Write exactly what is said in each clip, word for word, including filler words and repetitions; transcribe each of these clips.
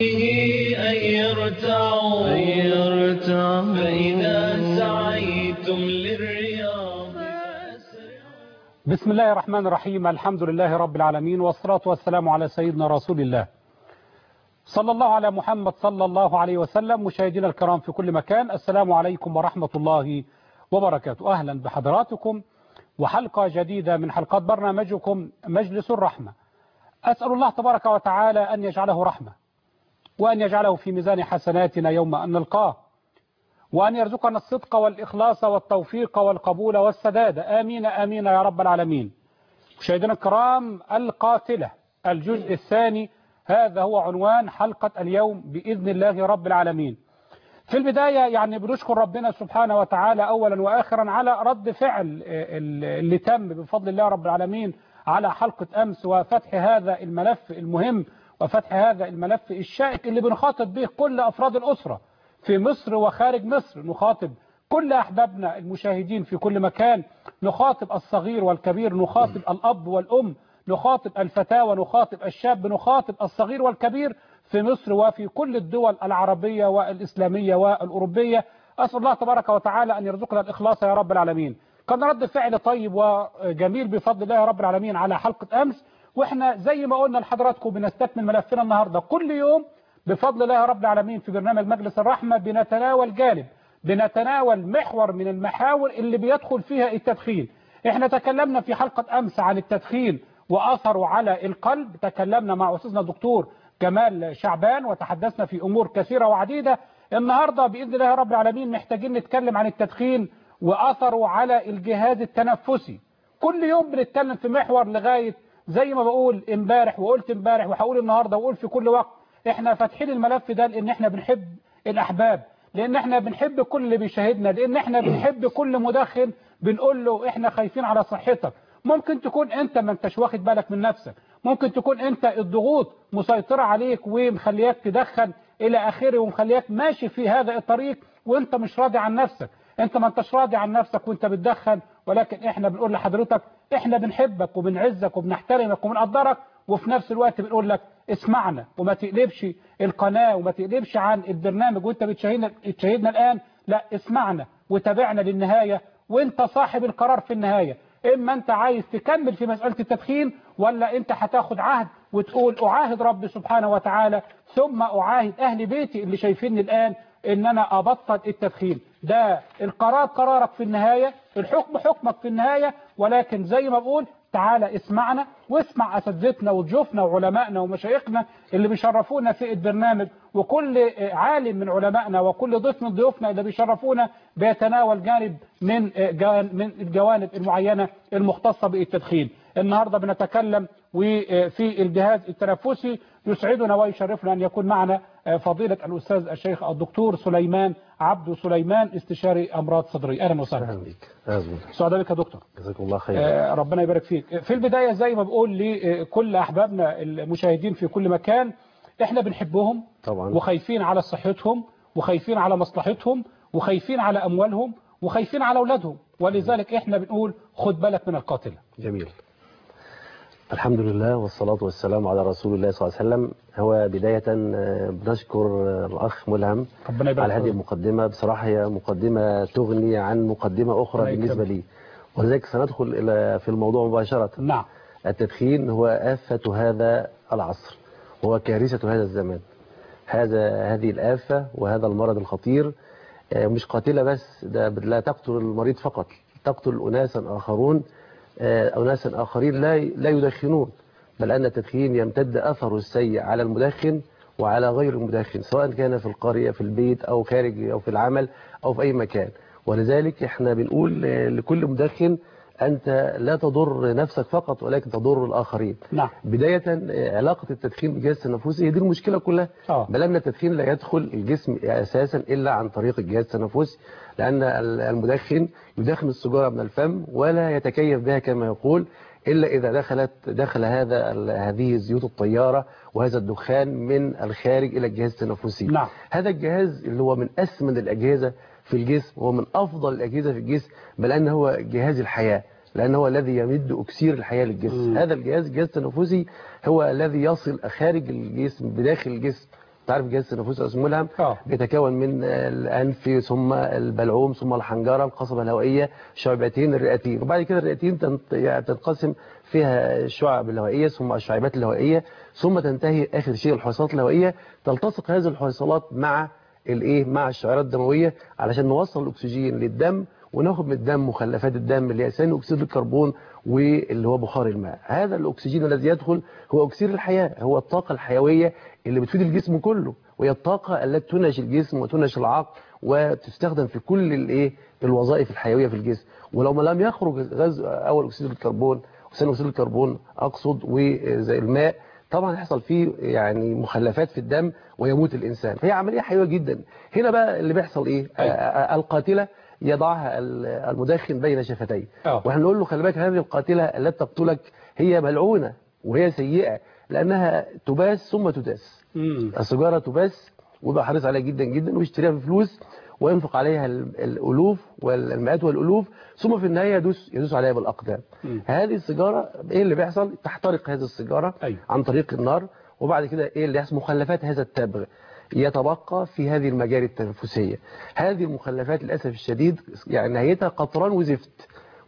أن يرتعوا فإذا سعيتم للرياض فأسرعوا. بسم الله الرحمن الرحيم. الحمد لله رب العالمين، والصلاة والسلام على سيدنا رسول الله صلى الله على محمد صلى الله عليه وسلم. مشاهدينا الكرام في كل مكان، السلام عليكم ورحمة الله وبركاته. أهلا بحضراتكم وحلقة جديدة من حلقات برنامجكم مجلس الرحمة. أسأل الله تبارك وتعالى أن يجعله رحمة، وأن يجعله في ميزان حسناتنا يوم أن نلقاه، وأن يرزقنا الصدق والإخلاص والتوفيق والقبول والسداد. آمين آمين يا رب العالمين. مشاهدينا الكرام، القاتلة الجزء الثاني، هذا هو عنوان حلقة اليوم بإذن الله رب العالمين. في البداية يعني بنشكر ربنا سبحانه وتعالى أولا وآخرا على رد فعل اللي تم بفضل الله رب العالمين على حلقة أمس، وفتح هذا الملف المهم وفتح هذا الملف الشائك اللي بنخاطب به كل أفراد الأسرة في مصر وخارج مصر. نخاطب كل أحبابنا المشاهدين في كل مكان، نخاطب الصغير والكبير، نخاطب الأب والأم، نخاطب الفتاة ونخاطب الشاب، نخاطب الصغير والكبير في مصر وفي كل الدول العربية والإسلامية والأوروبية. أسأل الله تبارك وتعالى أن يرزقنا الإخلاص يا رب العالمين. كان رد فعل طيب وجميل بفضل الله رب العالمين على حلقة أمس، وإحنا زي ما قلنا لحضراتكم بنستكمل ملفنا النهاردة. كل يوم بفضل الله رب العالمين في برنامج مجلس الرحمة بنتناول جانب، بنتناول محور من المحاور اللي بيدخل فيها التدخين. احنا تكلمنا في حلقة أمس عن التدخين وأثره على القلب، تكلمنا مع أستاذنا الدكتور جمال شعبان وتحدثنا في أمور كثيرة وعديدة. النهاردة بإذن الله رب العالمين محتاجين نتكلم عن التدخين وأثره على الجهاز التنفسي. كل يوم بنتكلم في محور لغاية زي ما بقول امبارح وقلت امبارح وهقول النهاردة وقول في كل وقت، احنا فاتحين الملف ده لأن احنا بنحب الأحباب، لأن احنا بنحب كل اللي بيشاهدنا، لأن احنا بنحب كل مدخن بنقول له احنا خايفين على صحتك. ممكن تكون انت ما انتش واخد بالك من نفسك، ممكن تكون انت الضغوط مسيطرة عليك ومخلياك تدخن الى اخره ومخلياك ماشي في هذا الطريق وانت مش راضي عن نفسك. انت ما انتش راضي عن نفسك وانت بتدخن، ولكن احنا بنقول لحضرتك احنا بنحبك وبنعزك وبنحترمك وبنقدرك، وفي نفس الوقت بنقول لك اسمعنا وما تقلبش القناة وما تقلبش عن البرنامج وانت بتشاهدنا بتشاهدنا الآن. لا، اسمعنا وتابعنا للنهاية، وانت صاحب القرار في النهاية. اما انت عايز تكمل في مسألة التدخين، ولا انت هتاخد عهد وتقول اعاهد ربي سبحانه وتعالى ثم اعاهد اهل بيتي اللي شايفيني الآن ان انا ابطل التدخين. ده القرار قرارك في النهاية، الحكم حكمك في النهاية. ولكن زي ما بقول، تعالى اسمعنا واسمع اساتذتنا وضيوفنا وعلمائنا ومشايخنا اللي بيشرفونا في البرنامج، وكل عالم من علمائنا وكل ضيف من ضيوفنا اللي بيشرفونا بيتناول جانب من من الجوانب المعينة المختصة بالتدخين. النهاردة بنتكلم وفي الجهاز التنفسي. يسعدنا ويشرفنا أن يكون معنا فضيلة الأستاذ الشيخ الدكتور سليمان عبد سليمان، استشاري أمراض صدرية. أهلا وسهلا. أهلا بك. أهلا بك. سعداء بك يا دكتور. جزاكم الله خير. آه ربنا يبارك فيك. في البداية زي ما بقول لكل أحبابنا المشاهدين في كل مكان، إحنا بنحبهم طبعا، وخايفين على صحتهم وخايفين على مصلحتهم وخايفين على أموالهم وخايفين على أولادهم، ولذلك إحنا بنقول خد بالك من القاتلة. جميل. الحمد لله والصلاة والسلام على رسول الله صلى الله عليه وسلم. هو بداية بنشكر الأخ ملهم على هذه المقدمة. بصراحة هي مقدمة تغني عن مقدمة أخرى بالنسبة لي، ولذلك سندخل إلى في الموضوع مباشرة. نعم. التدخين هو آفة هذا العصر، هو كارثة هذا الزمان. هذا هذه الآفة وهذا المرض الخطير مش قاتلة بس، ده لا تقتل المريض فقط، تقتل أناسا آخرون أناسا آخرين لا لا يدخنون، بل أن التدخين يمتد أثره السيء على المدخن وعلى غير المدخن، سواء كان في القرية في البيت أو خارج أو في العمل أو في أي مكان. ولذلك احنا بنقول لكل مدخن أنت لا تضر نفسك فقط ولكن تضر الآخرين. نعم. بداية علاقة التدخين بالجهاز التنفسي هي دي المشكلة كلها. أوه. بل أن التدخين لا يدخل الجسم أساسا إلا عن طريق الجهاز التنفسي، لأن المدخن يدخن السيجارة من الفم ولا يتكيف بها كما يقول إلا إذا دخلت دخل هذا هذه زيوت الطيارة وهذا الدخان من الخارج إلى الجهاز التنفسي. نعم. هذا الجهاز اللي هو من أسمن الأجهزة في الجسم، هو من أفضل الأجهزة في الجسم، بل أنه هو جهاز الحياة، لأنه هو الذي يمد أكسير الحياة للجسم. هذا الجهاز الجهاز التنفسي هو الذي يصل خارج الجسم بداخل الجسم تعرف جهاز التنفس اسمه ملهم آه. بيتكون من الانف ثم البلعوم ثم الحنجره القصبه الهوائيه شعبتين الرئتين، وبعد كده الرئتين تنت- يعني تنقسم فيها الشعب الهوائيه ثم الشعيبات الهوائيه، ثم تنتهي اخر شيء الحويصلات الهوائيه. تلتصق هذه الحويصلات مع الايه مع الشعيرات الدمويه علشان نوصل الاكسجين للدم، وناخد من الدم مخلفات الدم اللي هي ثاني اكسيد الكربون واللي هو بخار الماء. هذا الاكسجين الذي يدخل هو اكسير الحياه، هو الطاقه الحيويه اللي بتفيد الجسم كله، وهي الطاقه التي تنعش الجسم وتنعش العقل وتستخدم في كل الايه الوظائف الحيويه في الجسم. ولو ما لم يخرج غاز اول اكسيد الكربون وثاني اكسيد الكربون اقصد وزي الماء، طبعا هيحصل فيه يعني مخلفات في الدم ويموت الانسان. هي عمليه حيويه جدا. هنا بقى اللي بيحصل ايه؟ أيوة. آه، القاتله يضعها المدخن بين شفتيه، آه. واحنا نقول له خلي بالك هذه القاتله التي تقتلك هي ملعونه وهي سيئه لانها تباس ثم تداس. مم. السيجاره تباس ويبقى حريص عليها جدا جدا ويشتريها بفلوس وينفق عليها ال- الالوف والمئات والالوف، ثم في النهايه يدوس يدوس عليها بالاقدام. مم. هذه السيجاره ايه اللي بيحصل؟ تحترق هذه السيجاره أيوة. عن طريق النار، وبعد كده ايه اللي يحصل؟ مخلفات هذا التبغ يتبقى في هذه المجاري التنفسيه. هذه المخلفات للاسف الشديد يعني نهايتها قطران وزفت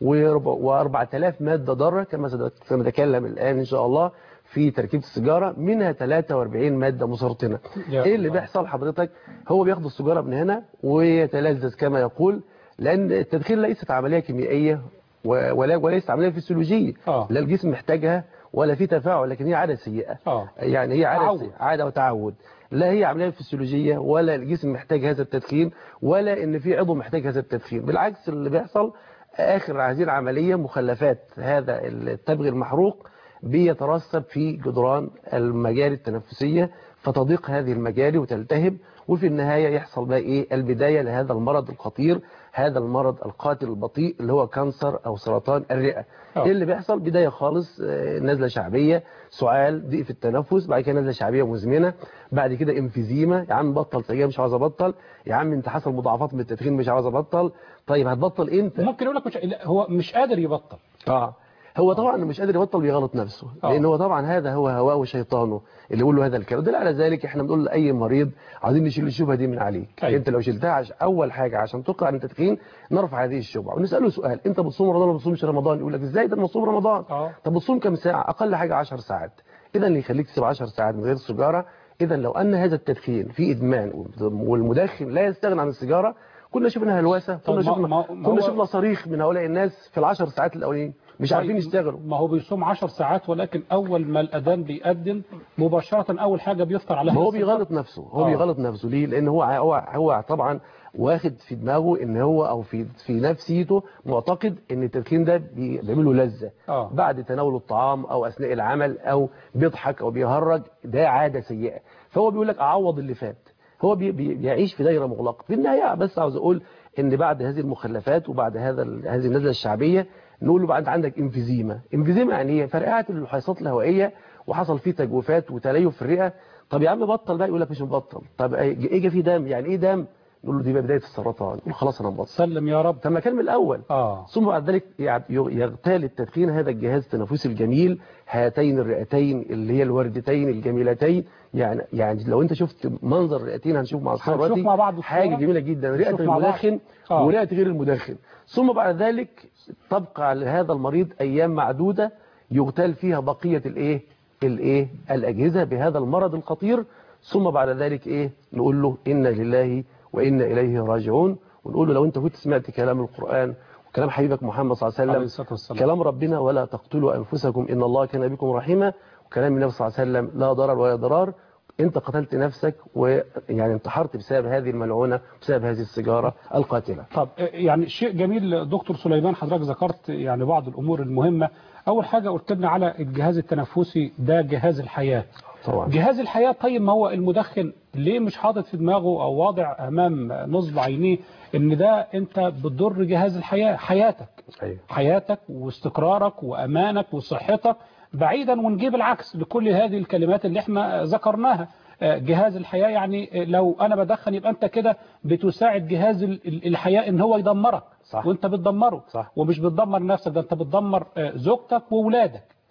وأربعة آلاف ماده ضاره كما سنتكلم الان ان شاء الله في تركيبه السيجاره، منها ثلاثة وأربعين ماده مسرطنه. يا ايه اللي الله. بيحصل حضرتك؟ هو بياخد السيجاره من هنا ويتلذذ كما يقول، لان التدخين ليست عمليه كيميائيه و- ولا وليست عمليه فسيولوجيه، آه. لا الجسم محتاجها ولا في تفاعل، لكن هي عاده سيئه. آه. يعني هي عاده تعود. سيئة، عاده وتعود، لا هي عمليه فسيولوجيه ولا الجسم محتاج هذا التدخين ولا ان في عضو محتاج هذا التدخين. بالعكس اللي بيحصل اخر هذه العمليه مخلفات هذا التبغ المحروق بيترسب في جدران المجاري التنفسيه فتضيق هذه المجاري وتلتهب، وفي النهايه يحصل بقى ايه؟ البدايه لهذا المرض الخطير، هذا المرض القاتل البطيء اللي هو كانسر او سرطان الرئه. أوه. ايه اللي بيحصل؟ بدايه خالص آه، نزله شعبيه، سعال، ضيق في التنفس، بعد كده نزله شعبيه مزمنه، بعد كده امفيزيما، يا عم بطل سجاير مش عاوز ابطل، يا عم انت حصل مضاعفات من التدخين مش عاوز ابطل. طيب هتبطل امتى؟ ممكن يقول لك مش... لا، هو مش قادر يبطل. اه هو طبعا مش قادر يبطل بيغلط نفسه، آه. لان هو طبعا هذا هو هواه وشيطانه اللي يقول له هذا الكلام. دل على ذلك احنا بنقول لاي مريض عايزين نشيل الشبهه دي من عليك. أيوة. انت لو شلتها عش... اول حاجه عشان تقلع عن التدخين نرفع هذه الشبهه ونساله سؤال: انت بتصوم رمضان ولا ما بتصومش رمضان؟ يقول لك ازاي ده انا بصوم رمضان. آه. طب بتصوم كام ساعه؟ اقل حاجه عشر ساعات. اذا اللي يخليك تسيب عشر ساعات من غير السيجاره، اذا لو ان هذا التدخين فيه ادمان والمدخن لا يستغنى عن السيجاره، كنا شفنا هلوسه، طب كنا ما- شفنا ما- ما كنا هو- شفنا صريخ من هؤلاء الناس في العشر ساعات الاولين مش عارفين يشتغلوا. ما هو بيصوم عشر ساعات، ولكن أول ما الأذان بيأذن مباشرة أول حاجة بيفطر عليها ما هو السيجارة. بيغلط نفسه، هو آه. بيغلط نفسه ليه؟ لان هو هو هو طبعا واخد في دماغه ان هو او في في نفسيته معتقد ان التدخين ده بي- بيعمل له لذه آه. بعد تناول الطعام او اثناء العمل او بيضحك او بيهرج، ده عاده سيئه. فهو بيقول لك اعوض اللي فات. هو بي بي بيعيش في دايره مغلقه. في النهايه بس عاوز اقول ان بعد هذه المخلفات وبعد هذا ال- هذه النزله الشعبيه نقول له بعد عندك امفيزيما. امفيزيما يعني ايه؟ فرقعت الحيصات الهوائيه وحصل فيه تجويفات وتليف في الرئه. طب يا عم بطل بقى، يقول لك مش مبطل. طب ايه جه في دم؟ يعني ايه دم؟ نقول له دي بقى بدايه السرطان. يقول خلاص انا مبطل. سلم يا رب. فما كان من الاول. آه. ثم بعد ذلك يع- يغتال التدخين هذا الجهاز التنفسي الجميل، هاتين الرئتين اللي هي الوردتين الجميلتين. يعني يعني لو انت شفت منظر الرئتين هنشوف مع الصوره هنشوف دلوقتي مع بعض الصورة. حاجه جميله جدا، رئه نشوف مع بعض. المدخن آه. ورئه غير المدخن. ثم بعد ذلك تبقى على هذا المريض ايام معدوده يغتال فيها بقيه الايه الايه الاجهزه بهذا المرض الخطير. ثم بعد ذلك ايه؟ نقول له انا لله وانا اليه راجعون، ونقول له لو انت كنت سمعت كلام القرآن وكلام حبيبك محمد صلى الله عليه عليه وسلم، الصلاة والسلام. كلام ربنا ولا تقتلوا انفسكم ان الله كان بكم رحيما، وكلام النبي صلى الله عليه وسلم لا ضرر ولا ضرار، انت قتلت نفسك ويعني انتحرت بسبب هذه الملعونه، بسبب هذه السيجاره القاتله. طب يعني شيء جميل دكتور سليمان، حضرتك ذكرت يعني بعض الأمور المهمة. أول حاجة قلت لنا على الجهاز التنفسي، ده جهاز الحياة. طبعا جهاز الحياة. طيب ما هو المدخن ليه مش حاطط في دماغه أو واضع أمام نصب عينيه إن ده أنت بتضر جهاز الحياة، حياتك ايوه حياتك واستقرارك وأمانك وصحتك، بعيدا ونجيب العكس لكل هذه الكلمات اللي احنا ذكرناها. جهاز الحياة يعني لو أنا بدخن يبقى أنت كده بتساعد جهاز الحياة إن هو يدمرك. صح. وأنت بتدمره. صح. ومش بتدمر نفسك، ده أنت بتدمر زوجتك وولادك.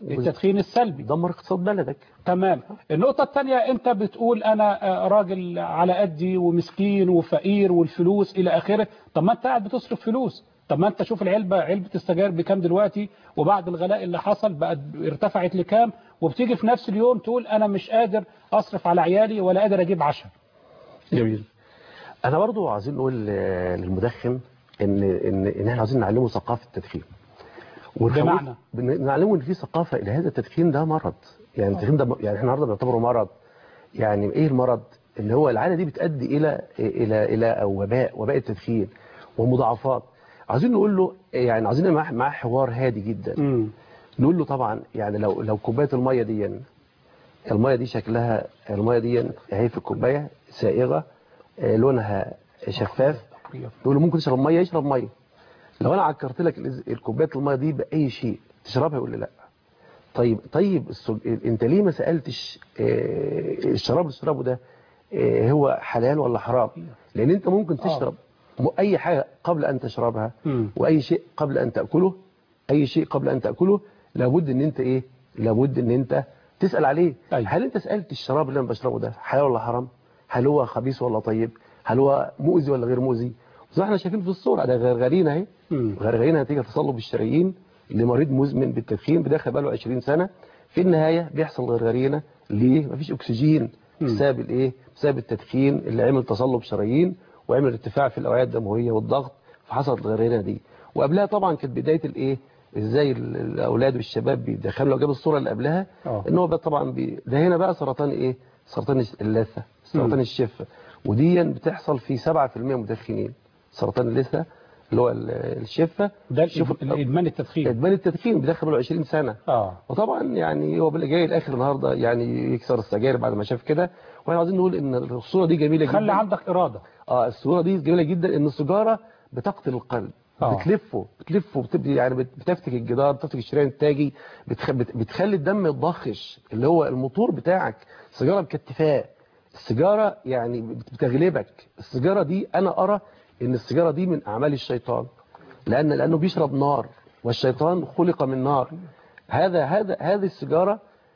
التدخين السلبي دمر اقتصاد بلدك. تمام. النقطة الثانية انت بتقول انا راجل على قدي ومسكين وفقير والفلوس الى اخره. طب ما انت قاعد بتصرف فلوس. طب ما انت شوف العلبة علبة السجاير بكام دلوقتي، وبعد الغلاء اللي حصل بقت ارتفعت لكام، وبتيجي في نفس اليوم تقول انا مش قادر اصرف على عيالي ولا قادر اجيب عشاء. جميل. انا برضو عايزين نقول للمدخن ان ان ان احنا عايزين نعلمه ثقافة التدخين. بمعنى نعلمه ان في ثقافة ان هذا التدخين ده مرض. يعني التدخين ده يعني احنا النهارده بنعتبره مرض. يعني ايه المرض؟ ان هو العادة دي بتؤدي الى الى الى او وباء وباء التدخين ومضاعفات. عايزين نقول له يعني عايزين معاه معاه حوار هادي جدا. امم نقول له طبعا يعني لو لو كوبايه الميه دي الميه دي شكلها الميه دي اهي في الكوبايه سائغه لونها شفاف، نقول له ممكن تشرب ميه، يشرب ميه. لو انا عكرت لك الكوبايه الميه دي باي شيء تشربها، يقول لي لا. طيب طيب السج... انت ليه ما سالتش الشراب اللي تشربه ده هو حلال ولا حرام؟ لان انت ممكن تشرب اي حاجه قبل ان تشربها، واي شيء قبل ان تاكله، اي شيء قبل ان تاكله لابد ان انت ايه لابد ان انت تسال عليه. أيوة. هل انت سالت الشراب اللي انا بشربه ده حلال ولا حرام؟ هل هو خبيث ولا طيب؟ هل هو مؤذي ولا غير مؤذي؟ زي احنا شايفين في الصوره ده غرغرين اهي، غرغرين نتيجه تصلب الشرايين لمريض مزمن بالتدخين بداخل بقاله عشرين سنه. في النهايه بيحصل غرغرينه. ليه؟ مفيش اكسجين بسبب الايه؟ بسبب التدخين اللي عمل تصلب شرايين وعمل ارتفاع في الاوعيه الدمويه والضغط، فحصلت الغرغرينه دي. وقبلها طبعا كانت بدايه الايه؟ ازاي الاولاد والشباب بيدخلوا. لو جاب الصوره اللي قبلها أوه. ان هو بقى طبعا بي... ده هنا بقى سرطان ايه؟ سرطان اللثه، سرطان الشفه، ودي بتحصل في سبعة في المية مدخنين. سرطان اللثه اللي هو الشفه ده الادمان التدخين. ادمان التدخين بداخل له عشرين سنه. اه وطبعا يعني هو جاي الاخر النهارده يعني يكسر السجاير بعد ما شاف كده. واحنا عايزين نقول ان الصوره دي جميله جدا. خلي عندك اراده. اه الصوره دي جميله جدا ان السيجاره بتقتل القلب. آه. بتلفه بتلفه بتبدي يعني بتفتك الجدار، بتفتك الشريان التاجي، بتخ... بتخلي الدم يتضخش اللي هو الموتور بتاعك. السيجاره مكتفاه، السيجاره يعني بتغلبك. السيجاره دي انا ارى ان السيجاره دي من اعمال الشيطان، لان لانه بيشرب نار والشيطان خلق من نار. هذا هذا هذه السيجاره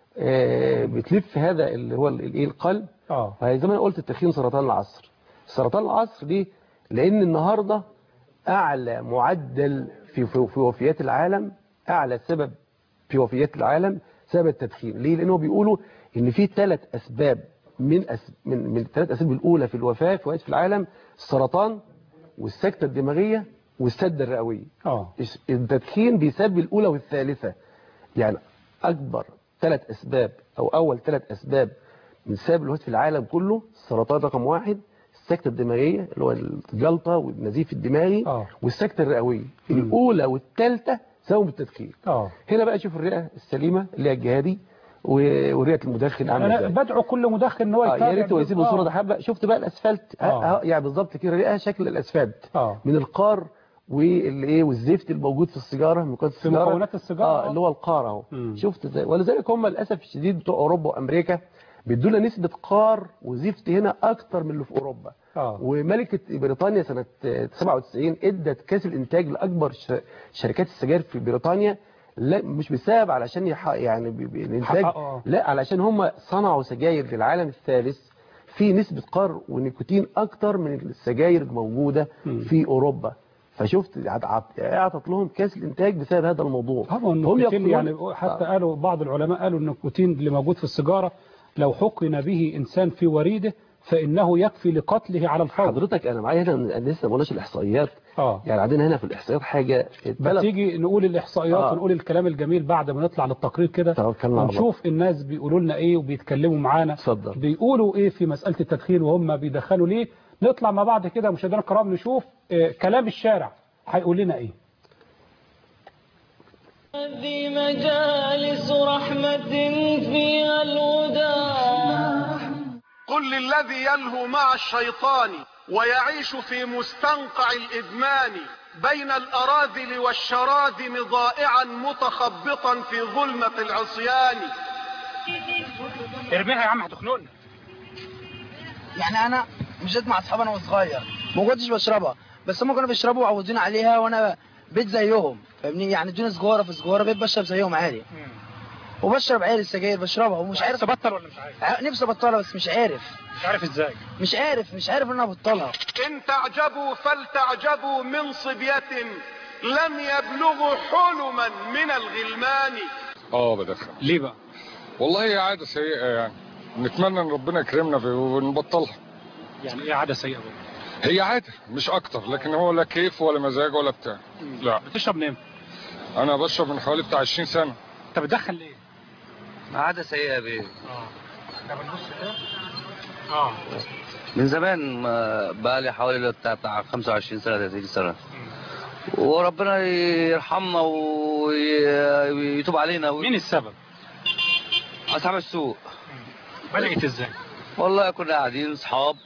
آه بتلف هذا اللي هو الايه القلب. اه فزي ما انا قلت التدخين سرطان العصر. سرطان العصر دي لان النهارده اعلى معدل في في وفيات العالم، اعلى سبب في وفيات العالم سبب التدخين. ليه؟ لانه بيقولوا ان في ثلاث اسباب من أس... من من الثلاث اسباب الاولى في الوفاه في في العالم: السرطان والسكته الدماغيه والسده الرئويه. اه التدخين بيسبب الاولى والثالثه. يعني اكبر ثلاث اسباب او اول ثلاث اسباب من سبب الوفاه في العالم كله: السرطان رقم واحد، السكتة الدماغية اللي هو الجلطة والنزيف الدماغي، أوه. والسكتة الرئوية. الأولى والثالثة سبب التدخين. أوه. هنا بقى شوف الرئة السليمة اللي هي الجهادي ورئة المدخن عامله ازاي. انا بدعو كل مدخن ان هو يتابع. يا ريت هو يسيب الصورة ده حبة. شفت بقى الاسفلت اه يعني بالظبط كده الرئة شكل الاسفلت أوه. من القار والايه والزفت الموجود في السيجاره، مكونات السيجاره في مكونات السيجاره اه اللي هو القار اهو. شفت ازاي؟ ولذلك هم للاسف الشديد بتوع اوروبا وامريكا بيدونا نسبة قار وزفت هنا أكتر من اللي في أوروبا. آه. وملكة بريطانيا سنة سبعة وتسعين ادت كاس الإنتاج لأكبر شركات السجاير في بريطانيا، لا مش بسبب علشان يحقق يعني الإنتاج، لا علشان هم صنعوا سجاير للعالم الثالث في نسبة قار ونيكوتين أكتر من السجاير الموجودة م. في أوروبا. فشفت اعطت لهم كاس الانتاج بسبب هذا الموضوع. هم يعني حتى آه. قالوا بعض العلماء قالوا ان النيكوتين اللي موجود في السيجاره لو حقن به انسان في وريده فانه يكفي لقتله على الفور. حضرتك انا معايا هنا لسه ما قلناش الاحصائيات. اه يعني عندنا هنا في الاحصائيات حاجه بتيجي نقول الاحصائيات آه. ونقول الكلام الجميل بعد ما نطلع للتقرير كده ونشوف الناس بيقولوا لنا ايه وبيتكلموا معانا. اتفضل. بيقولوا ايه في مساله التدخين وهم بيدخلوا ليه. نطلع مع بعض كده مشاهدينا الكرام نشوف إيه كلام الشارع هيقول لنا ايه. هذه مجالس رحمة فيها الهدى. قل للذي يلهو مع الشيطان ويعيش في مستنقع الإدمان بين الأراذل والشراذم ضائعا متخبطا في ظلمة العصيان. ارميها يا عم هتخنقنا. يعني أنا مشيت مع أصحابي أنا وصغير ما كنتش بشربها، بس هم كانوا بيشربوا وعودين عليها وأنا بيت زيهم فاهمني. يعني ادوني سجاره في سجاره بيت بشرب زيهم عادي. وبشرب عادي السجاير بشربها ومش عارف تبطل ولا مش عارف؟ نفسي ابطلها بس مش عارف. مش عارف ازاي؟ مش عارف مش عارف ان انا ابطلها. إن تعجبوا فلتعجبوا من صبية لم يبلغوا حلما من الغلمان. اه بدخن. ليه بقى؟ والله هي عادة سيئة يعني، نتمنى ان ربنا يكرمنا في ونبطلها. يعني ايه عادة سيئة بقى؟ هي عادة مش اكتر، لكن هو لا كيف ولا مزاج ولا بتاع. لا. بتشرب من امتى؟ انا بشرب من حوالي بتاع عشرين سنة. انت بتدخن ليه؟ عادة سيئة بيه. اه. ده بنبص كده؟ اه. من زمان بقى لي حوالي بتاع بتاع خمسة وعشرين سنة ثلاثين سنة. وربنا يرحمنا ويتوب علينا. مين السبب؟ أصحاب السوق. بدأت ازاي؟ والله كنا قاعدين اصحاب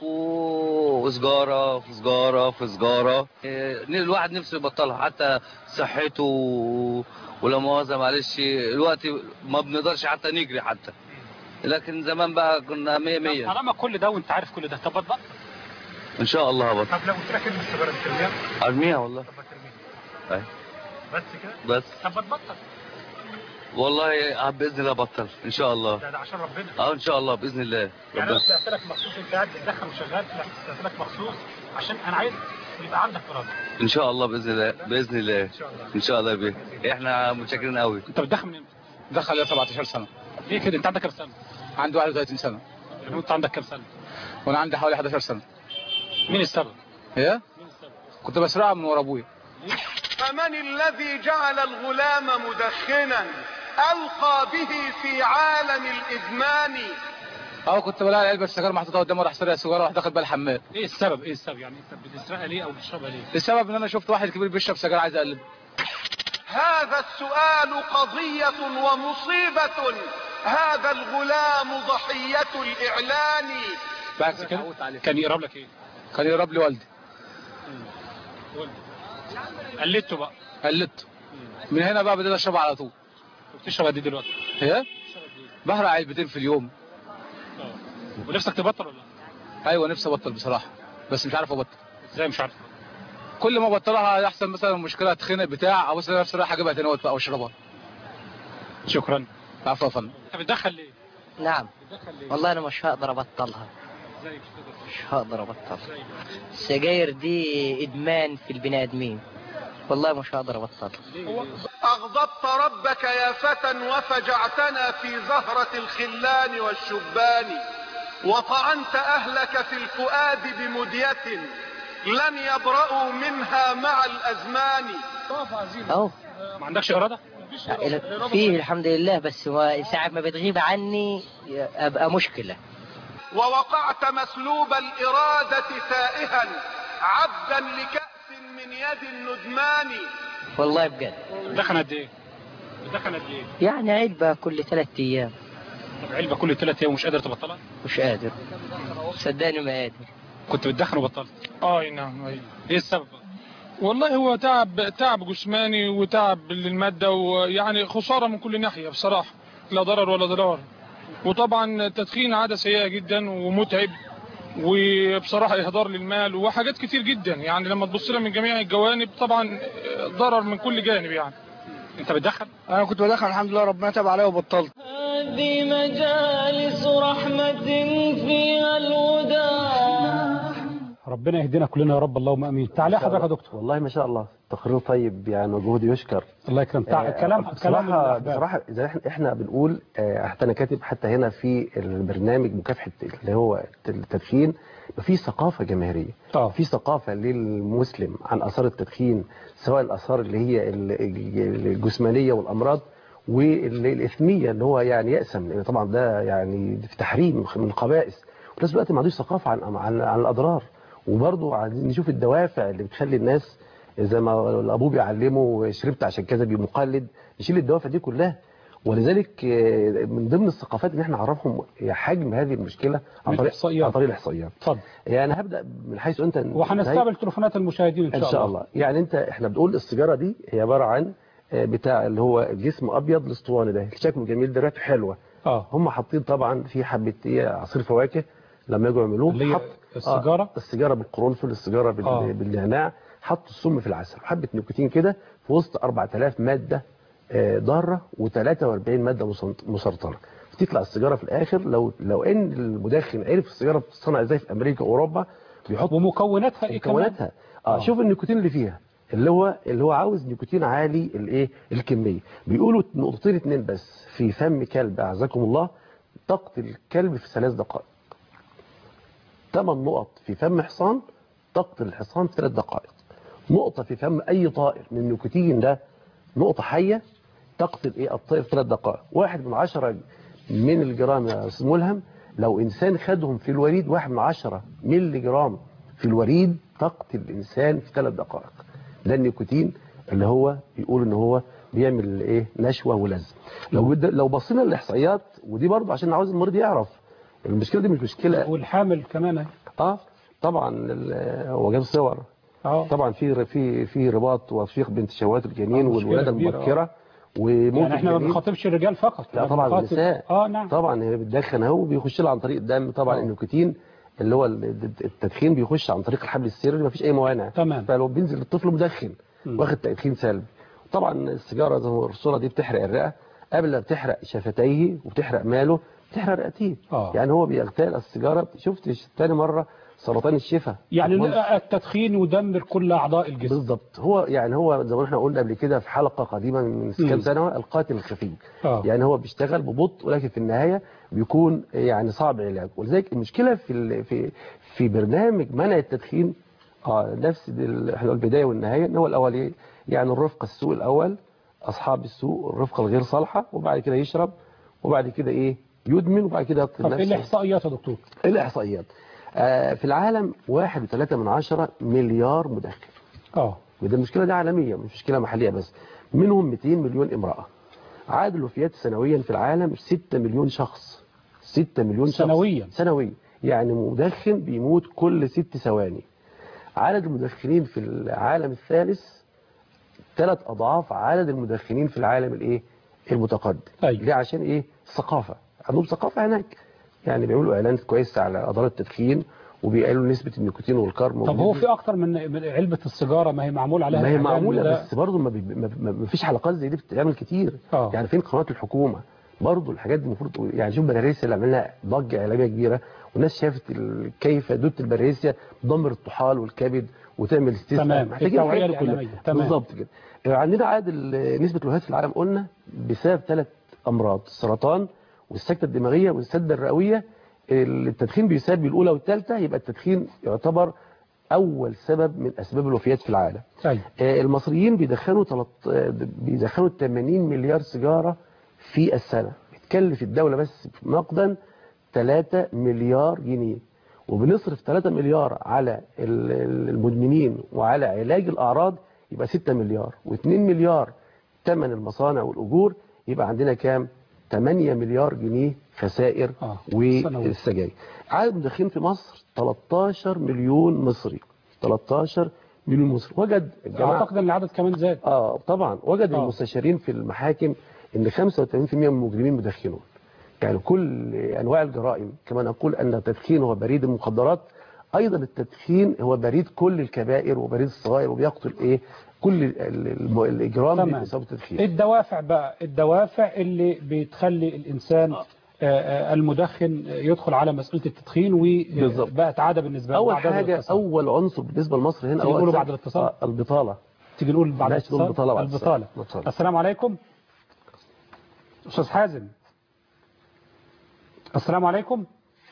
وسجاره في سجاره في سجاره، الواحد نفسه يبطلها حتى صحته ولا مؤاخذه معلش الوقت ما بنقدرش حتى نجري حتى، لكن زمان بقى كنا مية مية. طالما كل ده وانت عارف كل ده طب بطل؟ ان شاء الله هبطل. طب لو قلت لك ارمي السيجاره ترميها؟ ارميها والله. طب ترميها. ايوه بس كده؟ بس. طب بتبطل؟ والله باذن الله ابطل ان شاء الله. ده, ده عشان ربنا. اه ان شاء الله باذن الله. يعني انا طلعت لك مخصوص، انت قاعد بتدخن وشغال، طلعت لك مخصوص عشان انا عايز يبقى عندك اراده. ان شاء الله باذن الله باذن الله. ان شاء الله ان شاء الله بيه. احنا متشكرين قوي. انت بتدخن من امتى؟ دخل لي سبعتاشر سنة. ليه كده؟ انت عندك كام سنه؟ عندي واحد وثلاثين سنة. وانت عندك كام سنه؟ وانا عندي حوالي حداشر سنة. مين السبب؟ ايه؟ مين السبب؟ كنت بسرقها من ورا ابويا. فمن الذي جعل الغلام مدخنا ألقى به في عالم الإدمان؟ اه كنت بلاقي علبة السجاير محطوطة قدامي، راح سرق السيجارة وراح داخل بقى الحمام. ايه السبب؟ ايه السبب؟ يعني انت بتسرقها ليه او بتشربها ليه؟ السبب ان انا شفت واحد كبير بيشرب سجاير عايز اقلب. هذا السؤال قضية ومصيبة. هذا الغلام ضحية الإعلان. بس كده؟ كان يقرب لك ايه؟ كان يقرب لي والدي. والدي قلدته بقى؟ قلدته. من هنا بقى بديت اشرب على طول. بتشرب قد ايه دلوقتي؟ ايه؟ بحرق علبتين في اليوم. اه. ونفسك تبطل ولا لا؟ ايوه نفسي ابطل بصراحه، بس مش عارف ابطل. ازاي مش عارف؟ كل ما ابطلها يحصل مثلا مشكله اتخنق بتاع ابص نفسي رايح اجيبها تاني بقى واشربها. شكرا. عفوا يا فندم. انت بتدخل ليه؟ نعم. بتدخل ليه؟ والله انا مش هقدر ابطلها. ازاي مش هتقدر؟ مش هقدر ابطلها. السجاير دي ادمان في البني ادمين، والله مش هقدر ابطلها. أغضبت ربك يا فتى وفجعتنا في زهرة الخلان والشبان، وطعنت أهلك في الفؤاد بمدية لن يبرأوا منها مع الأزمان. اهو ما عندكش إرادة؟ فيه الحمد لله، بس هو ساعة ما بتغيب عني ابقى مشكلة. ووقعت مسلوب الإرادة تائها عبدا لكأس من يد الندمان. والله بجد. بتدخن قد ايه؟ بتدخن قد ايه؟ يعني علبة كل ثلاث ايام. طب علبة كل ثلاث ايام ومش قادر تبطلها؟ مش قادر، صدقني ما قادر. كنت بتدخن وبطلت؟ اه نعم. ايوه. ايه السبب؟ والله هو تعب تعب جسماني وتعب للمادة، ويعني خسارة من كل ناحية بصراحة، لا ضرر ولا ضرار. وطبعا التدخين عادة سيئة جدا ومتعب، وبصراحة إهدار للمال وحاجات كتير جدا، يعني لما تبص لها من جميع الجوانب طبعا ضرر من كل جانب. يعني انت بتدخن؟ انا كنت بدخن الحمد لله ربنا تاب عليا وبطلت. هذه مجالس رحمة فيها الوداع. ربنا يهدينا كلنا يا رب، اللهم امين. تعالى حضرتك يا دكتور. والله ما شاء الله تقرير طيب، يعني مجهود يشكر. الله يكرم. آه كلام بصراحة بصراحة زي احنا احنا بنقول، آه حتى انا كاتب حتى هنا في البرنامج مكافحة اللي هو التدخين، في ثقافة جماهيرية، آه. في ثقافة للمسلم عن اثار التدخين، سواء الاثار اللي هي الجسمانية والامراض والاثمية اللي هو يعني يأسم، لان طبعا ده يعني في تحريم من الخبائث، وفي نفس الوقت ما عندوش ثقافة عن عن, عن الاضرار. وبرضه عايزين نشوف الدوافع اللي بتخلي الناس زي ما الابوه بيعلمه شربت عشان كذا بمقلد، نشيل الدوافع دي كلها. ولذلك من ضمن الثقافات ان احنا نعرفهم حجم هذه المشكله عن طريق عن طريق الاحصائيات. اتفضل. يعني هبدا من حيث انت، وهنستقبل تليفونات المشاهدين ان شاء, إن شاء الله. الله. يعني انت احنا بنقول السيجاره دي هي عباره عن بتاع اللي هو جسم ابيض الاسطواني ده، شكله جميل، ده ريحته حلوه. اه هم حاطين طبعا في حبه عصير فواكه لما يجوا يعملوه، حط السيجاره آه السيجاره بالقرنفل، السيجاره بال... بالنعناع، حطوا السم في العسل، حبه نيكوتين كده في وسط أربعة آلاف ماده ضاره وثلاثة وأربعين ماده مسرطنه. تطلع السيجاره في الاخر لو لو ان المدخن عرف السيجاره بتتصنع ازاي في امريكا واوروبا بيحط ومكوناتها ايه كمان؟ مكوناتها اه شوف النيكوتين اللي فيها اللي هو اللي هو عاوز نيكوتين عالي الايه الكميه. بيقولوا نقطتين اتنين بس في فم كلب اعزكم الله تقتل الكلب في ثلاث دقائق. ثمان نقط في فم حصان تقتل الحصان في ثلاث دقائق. نقطه في فم اي طائر من النيكوتين ده نقطه حيه تقتل ايه الطائر في ثلاث دقائق. واحد من عشرة من الجرام يا استاذ ملهم لو انسان خدهم في الوريد واحد من عشرة مللي جرام في الوريد تقتل الانسان في ثلاث دقائق. ده النيكوتين اللي هو بيقول ان هو بيعمل ايه نشوه ولزم. لو لو بصينا للاحصائيات ودي برضه عشان عاوز المريض يعرف المشكله دي مش مشكله. والحامل كمان اه طبعا هو جاب صور اه طبعا في في في رباط وثيق بين تشوهات الجنين والولاده المبكره. وممكن يعني احنا ما بنخاطبش الرجال فقط لا طبعا النساء اه نعم طبعا هي بتدخن اهو بيخش لها عن طريق الدم. طبعا أوه. النيكوتين اللي هو التدخين بيخش عن طريق الحبل السري ما فيش اي موانع تمام. فلو بينزل الطفل مدخن م. واخد تدخين سلبي. طبعا السيجاره زي ما الصوره دي بتحرق الرئه قبل ما بتحرق شفتيه وبتحرق ماله بتحرق رئتيه. يعني هو بيغتال السيجاره. شفت ثاني مره سرطان الشفه يعني التدخين يدمر كل اعضاء الجسم بالظبط. هو يعني هو زي ما احنا قلنا قبل كده في حلقه قديمه من كام سنه القاتل الخفي. آه. يعني هو بيشتغل ببطء ولكن في النهايه بيكون يعني صعب علاجه. ولذلك المشكله في في في برنامج منع التدخين اه نفس البدايه والنهايه ان هو الاول يعني الرفقه السوء الاول اصحاب السوء الرفقه الغير صالحه وبعد كده يشرب وبعد كده ايه يدمن وبعد كده يقتل نفسه. طب ايه الاحصائيات يا دكتور؟ ايه الاحصائيات؟ آه في العالم واحد وثلاثة من عشرة مليار مدخن. اه وده المشكله دي عالميه مش مشكله محليه بس. منهم مئتين مليون امراه. عدد الوفيات سنويا في العالم ستة مليون شخص. ستة مليون شخص سنويا سنويا يعني مدخن بيموت كل ست ثواني. عدد المدخنين في العالم الثالث ثلاث اضعاف عدد المدخنين في العالم الايه المتقدم. أيوة. ليه؟ عشان ايه الثقافه عندهم ثقافه هناك يعني بيعملوا اعلانات كويسه على اضرار التدخين وبيقللوا نسبه النيكوتين والكرب. طب هو في اكتر من علبه السيجاره ما هي معمول عليها ما هي معموله بس برضه ما, بي... ما فيش حلقات زي دي بتتعمل كتير. أوه. يعني فين قنوات الحكومه برضه الحاجات دي المفروض يعني شوف بلاريسيا اللي عملنا ضجه اعلاميه كبيره والناس شافت كيف دوت البلاريسيا تدمر الطحال والكبد وتعمل استثمار. تمام التوعيه الاعلاميه بالظبط كده. عندنا عدد نسبه الوفيات في العالم قلنا بسبب ثلاث امراض السرطان والسكتة الدماغية والسدة الرئوية. التدخين بيسبب الأولى والثالثة يبقى التدخين يعتبر أول سبب من أسباب الوفيات في العالم. أي. المصريين بيدخنوا تلت... بيدخنوا ثمانين مليار سيجارة في السنة. بتكلف الدولة بس نقدا ثلاثة مليار جنيه وبنصرف ثلاثة مليار على المدمنين وعلى علاج الأعراض يبقى ستة مليار واثنين مليار ثمن المصانع والأجور يبقى عندنا كام؟ ثمانية مليار جنيه خسائر آه. والسجاير. عدد المدخنين في مصر ثلاثة عشر مليون مصري. ثلاثة عشر مليون مصري. وجد الجماعة اعتقد ان العدد كمان زاد. اه طبعا وجد آه. المستشارين في المحاكم ان خمسة وثمانين بالمئة من المجرمين مدخنون. يعني كل انواع الجرائم كما نقول ان التدخين هو بريد المخدرات ايضا التدخين هو بريد كل الكبائر وبريد الصغائر وبيقتل ايه كل الاجرام بسبب التدخين. الدوافع بقى الدوافع اللي بتخلي الانسان المدخن يدخل على مسألة التدخين وبقت عادة بالنسبة له. اول حاجة اول عنصر بالنسبة لمصر هنا تيجي نقوله بعد الاتصال آه البطالة. تيجي نقول بعد الاتصال البطالة. البطالة. البطالة. السلام عليكم استاذ حازم. السلام عليكم.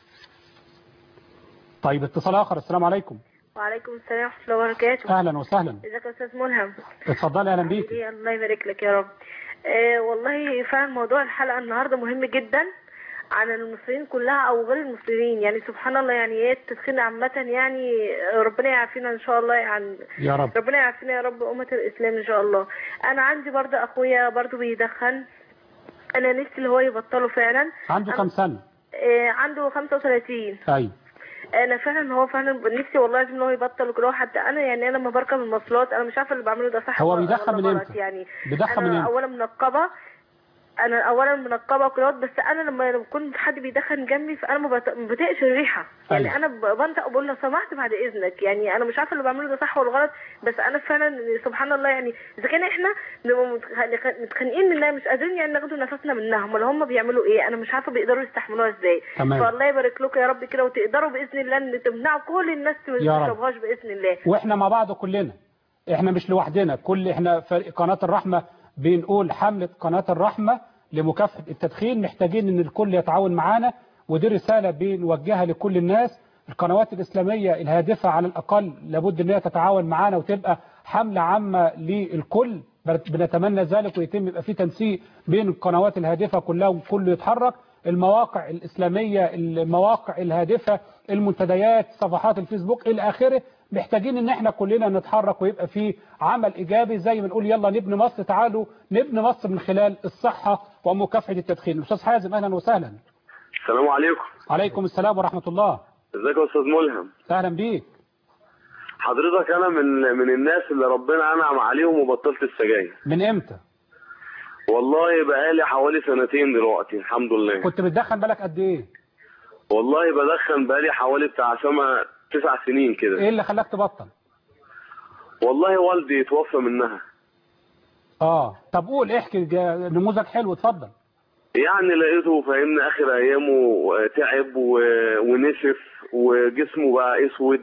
طيب اتصال اخر. السلام عليكم. وعليكم السلام ورحمة الله وبركاته. اهلا وسهلا. ازيك يا استاذ ملهم؟ اتفضلي اهلا بيك. الله يبارك لك يا رب. آه والله فعلا موضوع الحلقة النهاردة مهم جدا عن المصريين كلها او غير المصريين. يعني سبحان الله يعني ايه التدخين عامة يعني ربنا يعافينا ان شاء الله يعني يا رب. ربنا يعافينا يا رب امة الاسلام ان شاء الله. انا عندي برضه اخويا برضه بيدخن. انا نفسي اللي هو يبطله فعلا. عنده كم سنة؟ آه عنده خمسة وثلاثين. ايوه. انا فعلا هو فعلا نفسي والله لازم ان هو يبطل كده. حتى انا يعني انا لما بركب المواصلات انا مش عارفه اللي بعمله ده صح هو بيدخن من امتى؟ يعني بيدخن من امتى؟ اولا منقبه انا اولا منقبه وكده، بس انا لما بكون حد بيدخن جنبي فانا ما بط- ما بطيقش الريحه، يعني أيوة. انا ب- بنطق وبقول لو سمحت بعد اذنك، يعني انا مش عارفه اللي بعمله ده صح ولا غلط، بس انا فعلا سبحان الله يعني اذا كان احنا بنبقى متخ- متخانقين منها مش قادرين يعني ناخد نفسنا منها، امال هم بيعملوا ايه؟ انا مش عارفه بيقدروا يستحملوها ازاي. تمام. فالله يبارك لكم يا رب كده، وتقدروا باذن الله ان تمنعوا كل الناس ما يا رب. تشربهاش باذن الله. واحنا مع بعض كلنا، احنا مش لوحدنا، كل احنا فريق قناة الرحمة بنقول حملة قناة الرحمة لمكافحة التدخين، محتاجين ان الكل يتعاون معانا، ودي رسالة بنوجهها لكل الناس. القنوات الإسلامية الهادفة على الأقل لابد ان هي تتعاون معانا وتبقى حملة عامة للكل، بنتمنى ذلك، ويتم يبقى في تنسيق بين القنوات الهادفة كلها وكل يتحرك. المواقع الإسلامية، المواقع الهادفة، المنتديات، صفحات الفيسبوك إلى آخره، محتاجين ان احنا كلنا نتحرك ويبقى في عمل ايجابي، زي ما نقول يلا نبني مصر، تعالوا نبني مصر من خلال الصحة ومكافحة التدخين. الاستاذ حازم اهلا وسهلا. السلام عليكم. عليكم السلام ورحمة الله. ازيك يا استاذ ملهم؟ اهلا بيك. حضرتك انا من من الناس اللي ربنا انعم عليهم وبطلت السجاير. من امتى؟ والله بقالي حوالي سنتين دلوقتي الحمد لله. كنت بتدخن بالك قد ايه؟ والله بدخن بقالي حوالي بتاع سما تسع سنين كده. ايه اللي خلاك تبطل؟ والله والدي توفى منها. اه طب قول، احكي، نموذج حلو، اتفضل. يعني لقيته فاهمني اخر ايامه تعب و... ونشف وجسمه بقى اسود،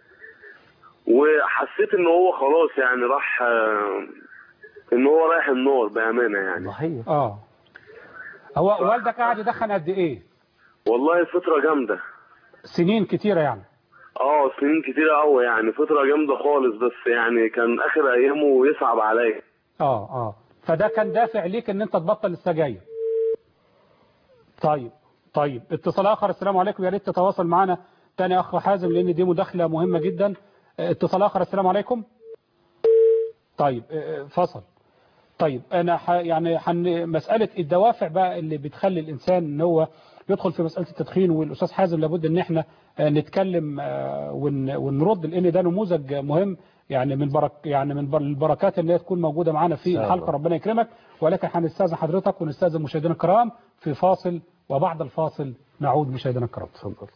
وحسيت ان هو خلاص يعني راح، ان هو رايح النار بامانه يعني. صحيح. اه هو والدك قاعد يدخن قد ايه؟ والله فتره جامده. سنين كتيره يعني؟ اه سنين كتيره قوي يعني، فتره جامده خالص، بس يعني كان اخر ايامه يصعب عليا. اه اه فده كان دافع ليك ان انت تبطل السجاير. طيب طيب اتصال اخر. السلام عليكم، يا ريت تتواصل معنا تاني اخ حازم لان دي مداخله مهمه جدا. اتصال اخر. السلام عليكم. طيب فصل. طيب انا ح يعني حن مساله الدوافع بقى اللي بتخلي الانسان ان هو يدخل في مساله التدخين، والاستاذ حازم لابد ان احنا نتكلم ونرد، لان ده نموذج مهم يعني من برك يعني من البركات اللي هي تكون موجوده معانا في الحلقه. ربنا يكرمك. ولكن هنستاذن حضرتك ونستاذن مشاهدينا الكرام في فاصل، وبعد الفاصل نعود مشاهدينا الكرام. اتفضل.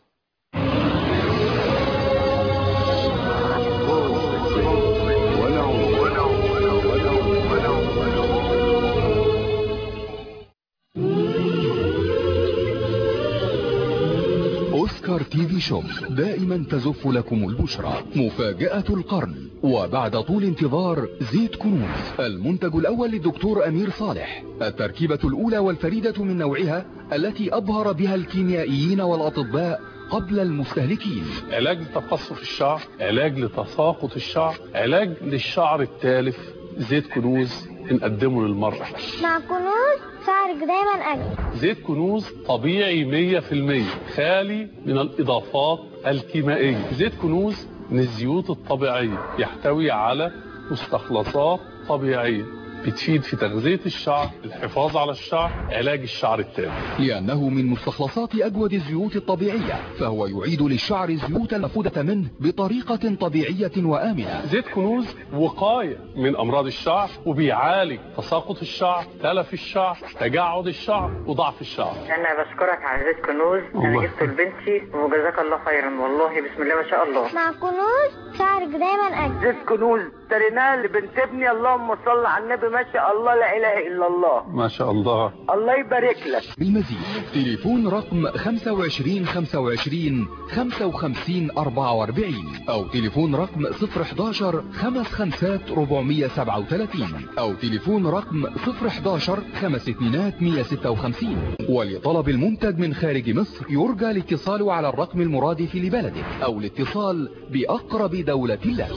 أوسكار تي في شوب دائما تزف لكم البشرى، مفاجأة القرن. وبعد طول انتظار زيت كنوز، المنتج الأول للدكتور أمير صالح، التركيبة الأولى والفريدة من نوعها التي أبهر بها الكيميائيين والأطباء قبل المستهلكين. علاج لتقصف الشعر، علاج لتساقط الشعر، علاج للشعر التالف. زيت كنوز نقدمه للمرأة. مع كنوز شعرك دايما أجمل. زيت كنوز طبيعي مية في المية، خالي من الإضافات الكيميائية. زيت كنوز من الزيوت الطبيعية، يحتوي على مستخلصات طبيعية بتفيد في تغذية الشعر، الحفاظ على الشعر، علاج الشعر التالف. لأنه من مستخلصات أجود الزيوت الطبيعية، فهو يعيد للشعر الزيوت المفقودة منه بطريقة طبيعية وآمنة. زيت كنوز وقاية من أمراض الشعر، وبيعالج تساقط الشعر، تلف الشعر، تجعد الشعر، وضعف الشعر. أنا بشكرك على زيت كنوز، أنا جبته لبنتي وجزاك الله خيرا، والله بسم الله ما شاء الله. مع كنوز شعرك دايما أجمل. زيت كنوز اشتريناه لبنت ابني، اللهم صل على النبي، ما شاء الله لا اله الا الله، ما شاء الله، الله يبارك لك. بالمزيد تليفون رقم خمسة وعشرين خمسة وعشرين خمسة وخمسين أربعة وأربعين او تليفون رقم صفر حداشر خمس خمسات ربعمية سبعة وثلاثين او تليفون رقم صفر حداشر خمس اتنينات مية ستة وخمسين. ولطلب المنتج من خارج مصر يرجى الاتصال على الرقم المرادف لبلدك او الاتصال بأقرب دولة لك.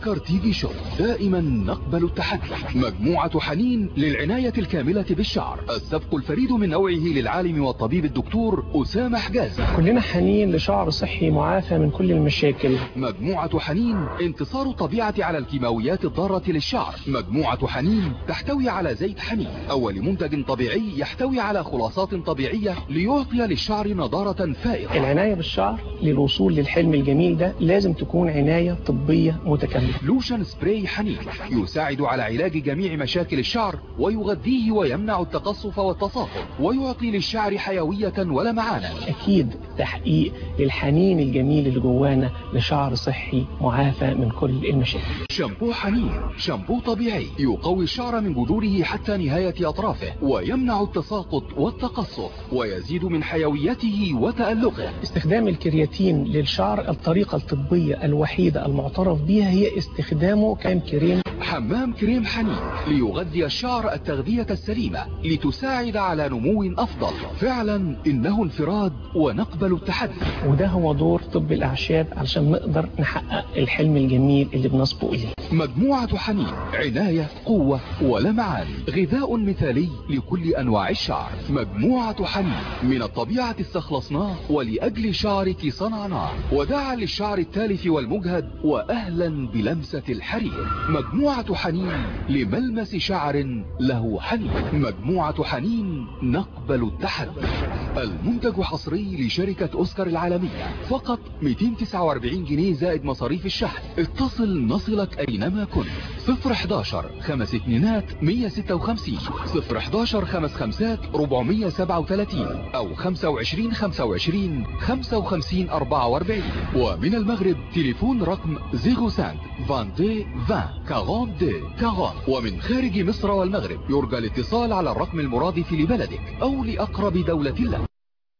كارتيجي شوب، دائما نقبل التحدي. مجموعة حنين للعناية الكاملة بالشعر، السبق الفريد من نوعه للعالم والطبيب الدكتور أسامة حجازي. كلنا حنين لشعر صحي معافى من كل المشاكل. مجموعة حنين انتصار الطبيعة على الكيماويات الضارة للشعر. مجموعة حنين تحتوي على زيت حنين، أول منتج طبيعي يحتوي على خلاصات طبيعية ليعطي للشعر نضارة فائقة. العناية بالشعر للوصول للحلم الجميل ده لازم تكون عناية طبية متكاملة. لوشن سبراي حنين يساعد على علاج جميع مشاكل الشعر ويغذيه ويمنع التقصف والتصاقل ويعطي للشعر حيوية ولمعانا. أكيد تحقيق للحنين الجميل اللي جوانا لشعر صحي معافى من كل المشاكل. شامبو حنين، شامبو طبيعي يقوي الشعر من جذوره حتى نهاية أطرافه ويمنع التساقط والتقصف ويزيد من حيويته وتألقه. استخدام الكرياتين للشعر الطريقة الطبية الوحيدة المعترف بها هي استخدامه كام كريم. حمام كريم حنين ليغذي الشعر التغذية السليمة لتساعد على نمو أفضل. فعلا إنه انفراد ونقبل التحدي، وده هو دور طب الأعشاب علشان نقدر نحقق الحلم الجميل اللي بنسبق إليه. مجموعة حنين عناية قوة ولمعان، غذاء مثالي لكل أنواع الشعر. مجموعة حنين من الطبيعة استخلصناه ولأجل شعرك صنعناه، وداعا للشعر التالف والمجهد وأهلا بلمسة الحرير. مجموعة حنين لملمس شعر له حنين. مجموعة حنين نقبل التحدي. المنتج حصري لشركة أوسكار العالمية، فقط مئتين وتسعة وأربعين جنيه زائد مصاريف الشحن. اتصل نصلك أينما كنت. صفر حداشر خمس اتنينات مية ستة وخمسين، صفر حداشر خمس خمسات ربعمية سبعة وتلاتين، أو خمسة وعشرين خمسة وعشرين خمسة وخمسين أربعة وأربعين. ومن المغرب تليفون رقم صفر خمسة اثنين عشرين عشرين أربعين أربعين. ومن خارج مصر والمغرب يرجى الاتصال على الرقم المرادف لبلدك أو لأقرب دولة لك.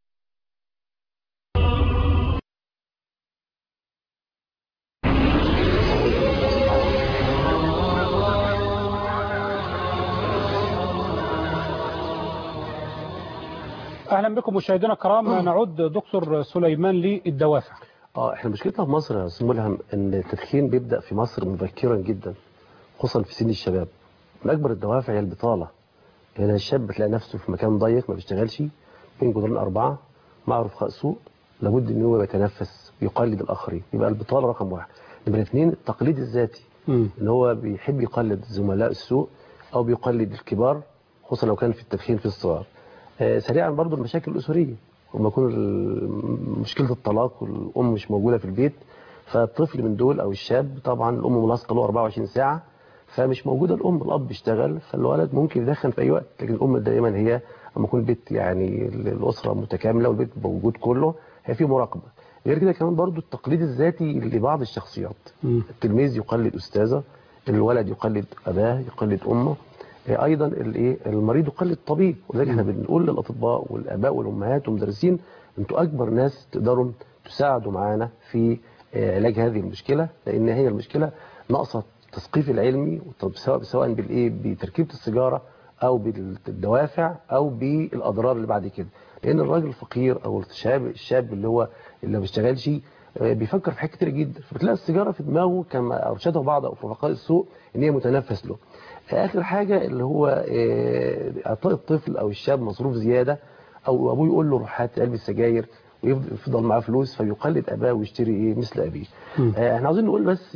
اهلا بكم مشاهدينا الكرام. نعود دكتور سليمان للدوافع. اه احنا مشكلتنا في مصر يا استاذ ملهم ان التدخين بيبدا في مصر مبكرا جدا، خصوصا في سن الشباب. من اكبر الدوافع هي البطاله. يعني الشاب بتلاقي نفسه في مكان ضيق ما بيشتغلش بين جدران اربعه مع رفقاء سوء، لابد ان هو يتنفس ويقلد الاخرين، يبقى البطاله رقم واحد. نمره اثنين التقليد الذاتي، ان هو بيحب يقلد زملاء السوء او بيقلد الكبار، خصوصا لو كان في التدخين في الصغار. آه سريعا برضو المشاكل الاسريه، لما يكون مشكله الطلاق والام مش موجوده في البيت، فالطفل من دول او الشاب طبعا الام ملاصقه له أربعة وعشرين ساعه، فمش موجوده الام، الاب بيشتغل، فالولد ممكن يدخن في اي وقت. لكن الام دائما هي لما يكون البيت يعني الاسره متكامله والبيت موجود كله هي في مراقبه. غير كده كمان برضو التقليد الذاتي لبعض الشخصيات. م. التلميذ يقلد استاذه، الولد يقلد اباه، يقلد امه، ايضا الايه المريض يقلد طبيب. ولذلك احنا بنقول للاطباء والاباء والامهات والمدرسين انتوا اكبر ناس تقدروا تساعدوا معانا في علاج هذه المشكله، لان هي المشكله ناقصه التثقيف العلمي، سواء سواء بالايه بتركيبه السيجاره او بالدوافع او بالاضرار اللي بعد كده. لان الراجل الفقير او الشاب الشاب اللي هو اللي ما بيشتغلش بيفكر في حاجات كتير جدا، فبتلاقي السيجاره في دماغه كما ارشده بعض رفقاء السوء ان هي متنفس له. اخر حاجه اللي هو اعطاء الطفل او الشاب مصروف زياده، او ابوه يقول له روح هات علبه سجاير ويفضل معاه فلوس فيقلد اباه ويشتري ايه مثل ابيه. آه احنا عاوزين نقول بس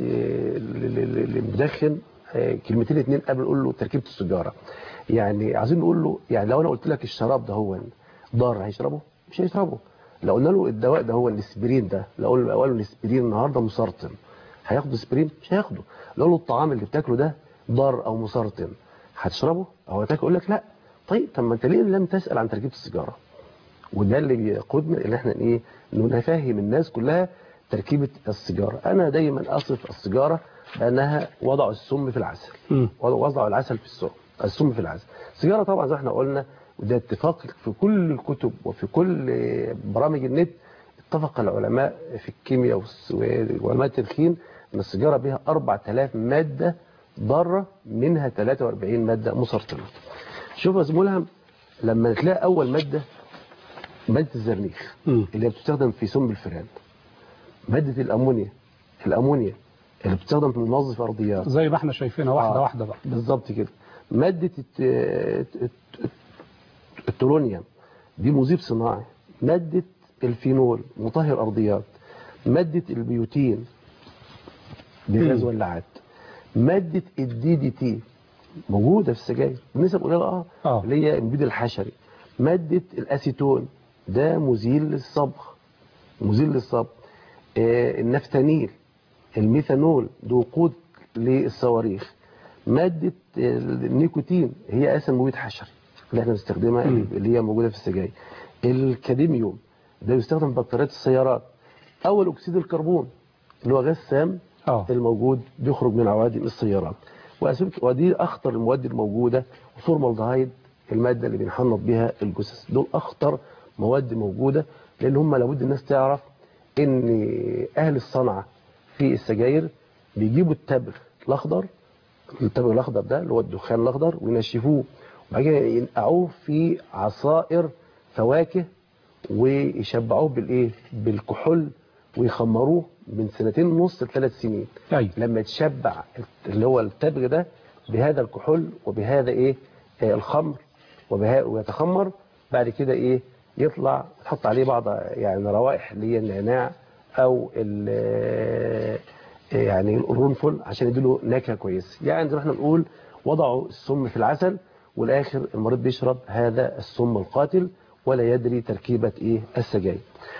للمدخن آه كلمتين اتنين قبل نقول له تركيبه السيجاره. يعني عايزين نقول له يعني لو انا قلت لك الشراب ده هو ضار هيشربه؟ مش هيشربه. لو قلنا له الدواء ده هو الاسبرين ده، لو قلنا له الاسبرين النهارده مسرطن هياخد اسبرين؟ مش هياخده. لو له الطعام اللي بتاكله ده ضار او مسرطن هتشربه او هتاكل؟ يقول لك لا. طيب طب ما انت ليه لم تسال عن تركيبه السيجاره؟ وده اللي بيقودنا ان احنا ايه نفهم الناس كلها تركيبه السيجاره. انا دايما اصف السيجاره بانها وضع السم في العسل، وضع العسل في السم، السم في العسل. السيجاره طبعا زي ما احنا قلنا وده اتفاق في كل الكتب وفي كل برامج النت، اتفق العلماء في الكيمياء وعلماء التدخين ان السيجاره بها أربعة آلاف ماده ضاره، منها ثلاثة وأربعين ماده مسرطنه. شوف يا زميلهم لما تلاقي اول ماده ماده الزرنيخ اللي بتستخدم في سم الفئران، ماده الامونيا الامونيا اللي بتستخدم في منظف ارضيات زي ما احنا شايفينها واحده آه. واحده بقى. بالظبط كده. ماده التولونيوم دي مذيب صناعي. ماده الفينول مطهر ارضيات. ماده البيوتين دي غاز ولاعات. ماده الدي دي تي موجوده في السجاير بنسب قليله اه, آه. اللي هي المبيد الحشري. ماده الاسيتون ده مزيل للصبغ مزيل للصبغ. آه النفتانيل الميثانول ده وقود للصواريخ. ماده النيكوتين هي اساسا مبيد حشري اللي احنا بنستخدمها م. اللي هي موجوده في السجاير. الكاديميوم ده بيستخدم في بطاريات السيارات. اول اكسيد الكربون اللي هو غاز سام أوه. الموجود بيخرج من عوادم السيارات. ودي اخطر المواد الموجوده. الفورمالدهايد الماده اللي بنحنط بها الجثث. دول اخطر مواد موجوده لان هم لابد الناس تعرف ان اهل الصنعه في السجاير بيجيبوا التبغ الاخضر. التبغ الاخضر ده اللي هو الدخان الاخضر وينشفوه وبعد كده ينقعوه في عصائر فواكه ويشبعوه بالايه بالكحول ويخمروه من سنتين ونص لثلاث سنين. أي. لما يتشبع اللي هو التبغ ده بهذا الكحول وبهذا ايه آه الخمر وبها ويتخمر بعد كده ايه يطلع تحط عليه بعض يعني روائح اللي هي النعناع او يعني القرنفل عشان يديله نكهه كويسه. يعني زي ما احنا بنقول وضعوا السم في العسل والاخر المريض بيشرب هذا السم القاتل ولا يدري تركيبه ايه السجاير.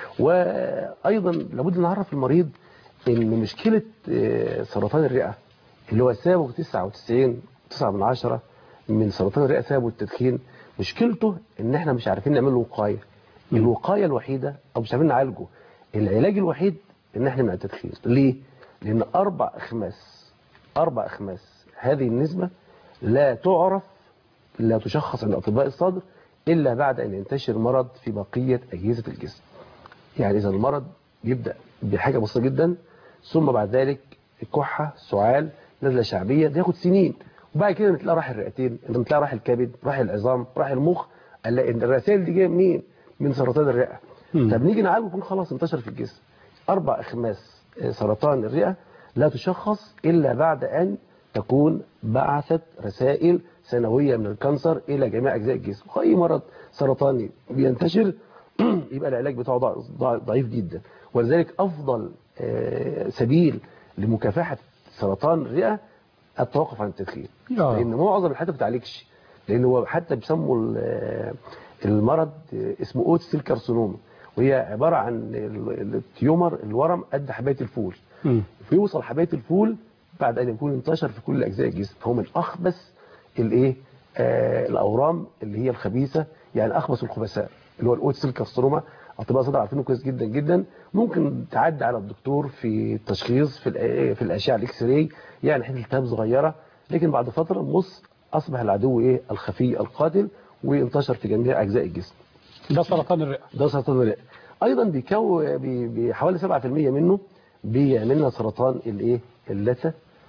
وايضا لابد نعرف المريض ان مشكله سرطان الرئه اللي هو سببه تسعة وتسعين وتسعة من عشرة من سرطان الرئه سببه التدخين. مشكلته ان احنا مش عارفين نعمل له وقايه. الوقايه الوحيده او مش عارفين نعالجه. العلاج الوحيد ان احنا نمنع التدخين. ليه؟ لان اربع اخماس اربع اخماس هذه النسبه لا تعرف لا تشخص عند اطباء الصدر الا بعد ان ينتشر مرض في بقيه اجهزه الجسم. يعني اذا المرض يبدا بحاجه بسيطه جدا ثم بعد ذلك الكحه سعال نزله شعبيه ده ياخد سنين وبعد كده بتلاقي راح الرئتين بتلاقي راح الكبد راح العظام راح المخ. الا ان الرسائل دي جايه منين؟ من سرطان الرئه. طب نيجي نعالجه يكون خلاص انتشر في الجسم. اربع اخماس سرطان الرئه لا تشخص الا بعد ان تكون بعثت رسائل سنويه من الكانسر الى جميع اجزاء الجسم. واي مرض سرطاني بينتشر يبقى العلاج بتاعه ضعيف جدا. ولذلك افضل سبيل لمكافحه سرطان الرئه التوقف عن التدخين. لان معظم الحالات ما بتعالجش لان هو حتى بيسموا المرض اسمه اوت سيل كارسينوما وهي عباره عن التيومر الورم قد حبايه الفول. م. فيوصل حبايه الفول بعد ان يكون انتشر في كل اجزاء الجسم. فهو من اخبث الايه آه الاورام اللي هي الخبيثه يعني اخبث الخبثاء اللي هو الاوت سيل كارسينوما. اطباء صدر عارفينه كويس جدا جدا. ممكن تعدي على الدكتور في التشخيص في في الاشعه الاكس راي يعني حته التهاب صغيره لكن بعد فتره مص اصبح العدو ايه الخفي القاتل وانتشر في جميع اجزاء الجسم. ده سرطان الرئه. ده سرطان الرئه. ايضا بيكون بحوالي سبعة في المية منه بيعمل لنا سرطان الايه اللثه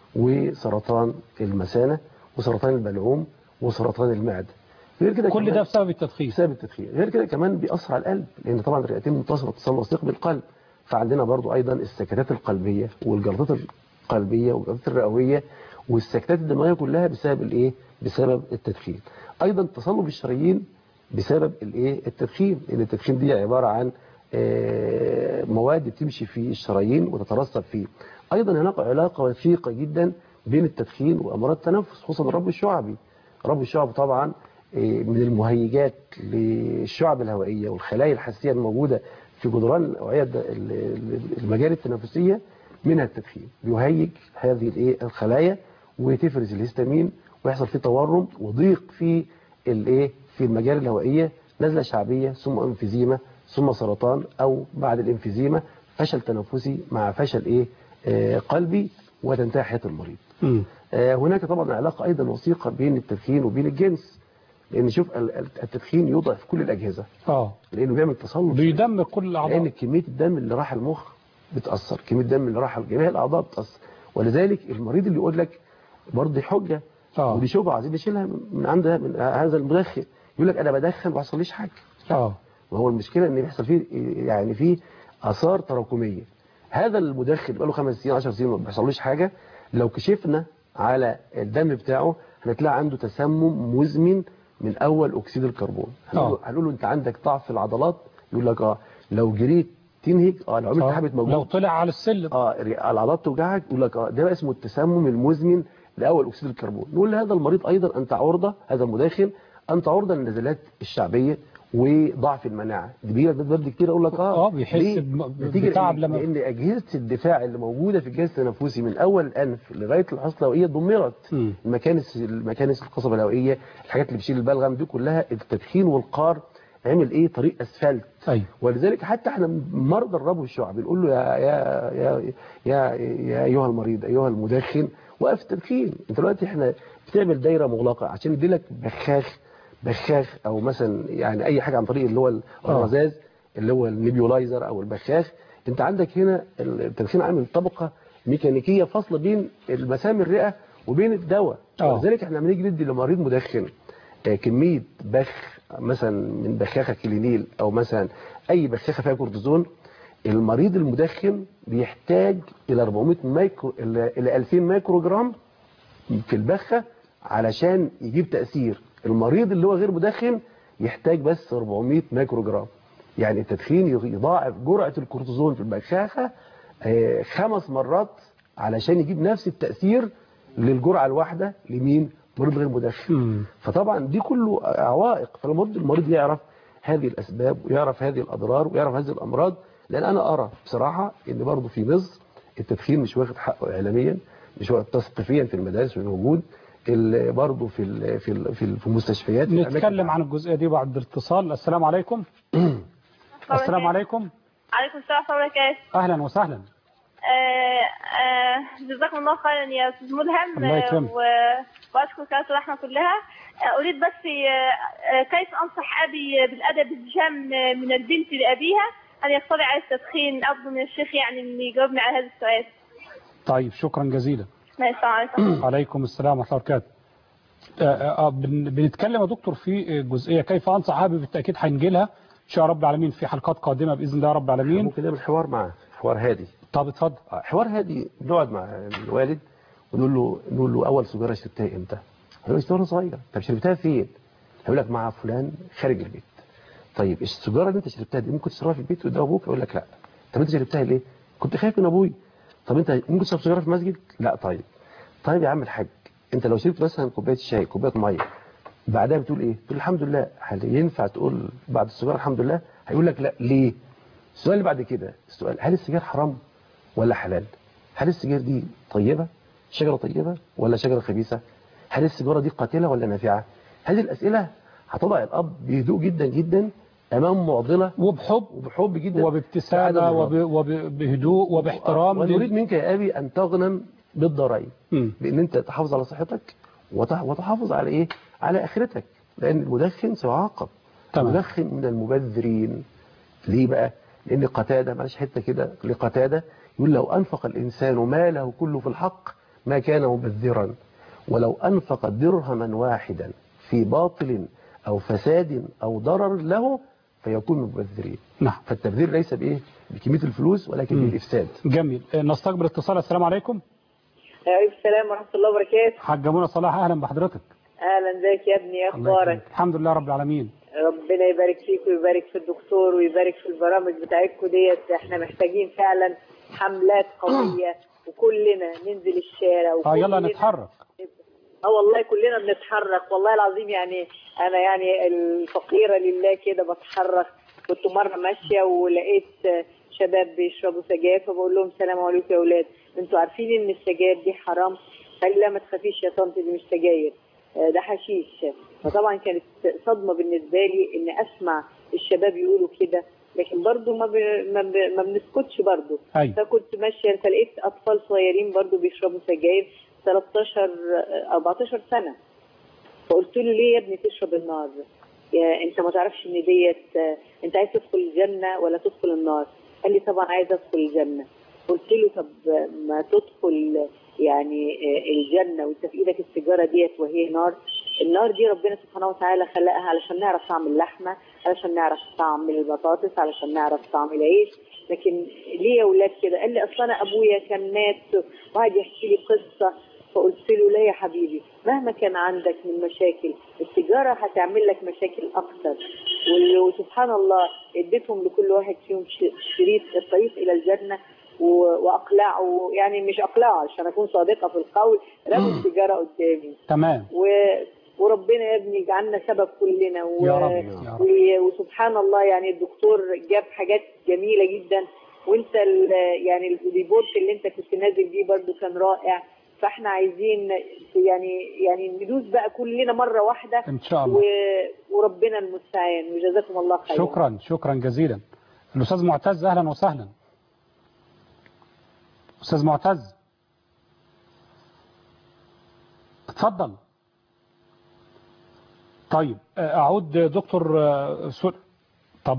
وسرطان المثانه وسرطان البلعوم وسرطان المعده. غير كده كل ده بسبب التدخين. بسبب التدخين. غير كده كمان بيأثر على القلب لان طبعا الرئتين متصله اتصال وثيق بالقلب. فعندنا برضو ايضا السكتات القلبيه والجلطات القلبيه والجلطات الرئويه والسكتات الدمويه كلها بسبب الايه بسبب التدخين. ايضا تصلب الشرايين بسبب الايه التدخين لان التدخين دي عباره عن مواد بتمشي في الشرايين وتترسب فيه. ايضا هناك علاقه وثيقه جدا بين التدخين وامراض التنفس خصوصا الربو الشعبي. الربو الشعبي طبعا من المهيجات للشعب الهوائيه والخلايا الحسيه الموجوده في جدران الاوعيه المجال التنفسيه منها التدخين. بيهيج هذه الايه الخلايا وتفرز الهستامين ويحصل فيه تورم وضيق في الايه في المجال الهوائيه نزله شعبيه ثم انفيزيما ثم سرطان او بعد الانفيزيما فشل تنفسي مع فشل ايه آه قلبي وتنتهي حياه المريض. آه هناك طبعا علاقه ايضا وثيقه بين التدخين وبين الجنس لان شوف التدخين يوضع في كل الاجهزه. اه لانه بيعمل تصلب بيدمر كل الاعضاء لان كميه الدم اللي راح المخ بتاثر كميه الدم اللي راح جميع الاعضاء بتاثر. ولذلك المريض اللي يقول لك برضه حجه اه ودي شبهه عايزين نشيلها من عند من هذا المدخن يقول لك انا بدخن وما حصليش حاجه. اه وهو المشكله ان بيحصل فيه يعني فيه اثار تراكميه. هذا المدخن بقاله خمس سنين عشر سنين ما بيحصلوش حاجه، لو كشفنا على الدم بتاعه هنلاقي عنده تسمم مزمن من اول اكسيد الكربون. هنقول له انت عندك ضعف في العضلات، يقول لك اه لو جريت تنهج، اه لو عملت حبه مجهود، لو طلع على السلم اه العضلات توجعك، يقول لك اه ده بقى اسمه التسمم المزمن لاول اكسيد الكربون. نقول لهذا المريض ايضا انت عرضه، هذا المدخن انت عرضه للنزلات الشعبيه وضعف المناعه. دي بيجي لك برد كتير، اقول لك اه اه بيحس بتعب لما لان اجهزه الدفاع اللي موجوده في الجهاز التنفسي من اول الانف لغايه الحصله الهوائيه دمرت. المكانس المكانس القصبه الهوائيه، الحاجات اللي بتشيل البلغم دي كلها، التدخين والقار عمل ايه طريق اسفلت. أيوة. ولذلك حتى احنا مرضى الربو الشعبي بنقول له يا يا يا يا, يا ايها المريض ايها المدخن وقف التدخين. انت دلوقتي احنا بتعمل دايره مغلقه عشان يديلك بخاخ بخاخ او مثلا يعني اي حاجه عن طريق اللي هو الرذاذ اللي هو النيبيولايزر او البخاخ. انت عندك هنا التدخين عامل طبقه ميكانيكيه فاصله بين المسام الرئه وبين الدواء. ولذلك احنا لما نيجي ندي لمريض مدخن كميه بخ مثلا من بخاخه كلينيل او مثلا اي بخاخه فيها كورتيزون، المريض المدخن بيحتاج الى أربعمائة مايكرو الى ألفين مايكرو جرام في البخه علشان يجيب تاثير. المريض اللي هو غير مدخن يحتاج بس أربعمائة مايكرو جرام. يعني التدخين يضاعف جرعه الكورتيزون في البخاخه خمس مرات علشان يجيب نفس التاثير للجرعه الواحده لمين؟ مريض غير مدخن. فطبعا دي كله عوائق، فالمريض المريض يعرف هذه الاسباب ويعرف هذه الاضرار ويعرف هذه الامراض. لان انا ارى بصراحه ان برضه في مصر التدخين مش واخد حقه اعلاميا، مش واخد تثقيفيا في المدارس والوجود برضه في ال في ال في, في المستشفيات. نتكلم عن الجزئيه دي بعد الاتصال. السلام عليكم. السلام عليكم. عليكم السلام ورحمه الله وبركاته. اهلا وسهلا. جزاكم الله خيرا يا استاذ ملهم. الله يكرمك. واشكر قناه الرحمه كلها. اريد بس كيف انصح ابي بالادب الجام من البنت لابيها ان يطلع على التدخين افضل من الشيخ يعني ان يجاوبني على هذا السؤال. طيب شكرا جزيلا. السلام عليكم. عليكم السلام ورحمه الله وبركاته. بنتكلم يا دكتور في جزئيه كيف انصح ابي، بالتاكيد هنجي لها ان شاء رب العالمين في حلقات قادمه باذن الله رب العالمين. ممكن نعمل حوار معاه، حوار هادي. طب اتفضل. حوار هادي، نقعد مع الوالد ونقول له نقول له اول سيجاره شربتها امتى؟ هيقول لي وانا صغير. طب شربتها فين؟ هيقول لك مع فلان خارج البيت. طيب السيجاره اللي انت شربتها دي ممكن تشربها في البيت قدام ابوك؟ يقول لك لا. طب انت شربتها ليه؟ كنت خايف من ابوي. طب انت ممكن تشرب سيجاره في المسجد؟ لا. طيب طيب يا عم الحاج، انت لو شربت مثلا كوبايه شاي كوبايه ميه بعدها بتقول ايه؟ تقول الحمد لله. هل ينفع تقول بعد السيجاره الحمد لله؟ هيقول لك لا. ليه؟ السؤال اللي بعد كده السؤال، هل السجاير حرام ولا حلال؟ هل السجاير دي طيبه شجره طيبه ولا شجره خبيثه؟ هل السيجاره دي قاتله ولا نافعه؟ هذه الاسئله هتضع الاب بهدوء جدا جدا امام معضله وبحب وبحب جدا وبابتسامه وبهدوء وباحترام. ونريد منك يا ابي ان تغنم بالضرائب، بان انت تحافظ على صحتك وتحافظ على ايه؟ على اخرتك، لان المدخن سيعاقب. المدخن من المبذرين. ليه بقى؟ لان قتاده، معلش حته كده لقتاده، يقول لو انفق الانسان ماله كله في الحق ما كان مبذرا، ولو انفق درهما واحدا في باطل او فساد او ضرر له فيكون مبذرين. نعم. فالتبذير ليس بايه؟ بكميه الفلوس ولكن م. بالافساد. جميل. نستقبل اتصال. السلام عليكم. وعليكم السلام ورحمه الله وبركاته. حاجه منى صلاح، اهلا بحضرتك. اهلا، ازيك يا ابني؟ اخبارك؟ الحمد لله رب العالمين. ربنا يبارك فيك ويبارك في الدكتور ويبارك في البرامج بتاعتكم ديت. احنا محتاجين فعلا حملات قويه وكلنا ننزل الشارع. اه يلا نتحرك. اه والله كلنا بنتحرك والله العظيم. يعني انا يعني الفقيره لله كده بتحرك. كنت مره ماشيه ولقيت شباب بيشربوا سجاير فبقول لهم السلام عليكم يا اولاد، انتوا عارفين ان السجاير دي حرام؟ قال لا ما تخافيش يا طنط دي مش سجاير ده حشيش. فطبعا كانت صدمه بالنسبه لي ان اسمع الشباب يقولوا كده، لكن برضو ما ب... ما, ب... ما بنسكتش برضو. فكنت ماشيه فلقيت اطفال صغيرين برضو بيشربوا سجاير ثلاثتاشر أربعتاشر سنه. فقلت له ليه يا ابني تشرب النار؟ يا انت ما تعرفش ان ديت انت عايز تدخل الجنه ولا تدخل النار؟ قال لي طبعا عايز ادخل الجنه. قلت له طب ما تدخل يعني الجنه وانت في ايدك السيجاره ديت وهي نار. النار دي ربنا سبحانه وتعالى خلقها علشان نعرف طعم اللحمه، علشان نعرف طعم البطاطس، علشان نعرف طعم العيش. لكن ليه يا ولاد كده؟ قال لي اصل انا ابويا كان مات وقعد يحكي لي قصه. فقلت له لا يا حبيبي، مهما كان عندك من مشاكل التجاره هتعمل لك مشاكل اكتر. وسبحان الله اديتهم لكل واحد فيهم شريط الطريق الى الجنه واقلعوا، يعني مش اقلعوا عشان اكون صادقه في القول، رموا التجاره قدامي. تمام. و وربنا يا ابني يجعلنا سبب كلنا و... يا رب يا رب. و... وسبحان الله يعني الدكتور جاب حاجات جميله جدا، وانت ال... يعني الريبورت اللي انت كنت نازل بيه برضو كان رائع. فاحنا عايزين يعني يعني ندوس بقى كلنا مره واحده ان شاء الله. و... وربنا المستعان، وجزاكم الله خيرا. شكرا شكرا جزيلا. الاستاذ معتز اهلا وسهلا. استاذ معتز اتفضل. طيب اعود دكتور سور. طب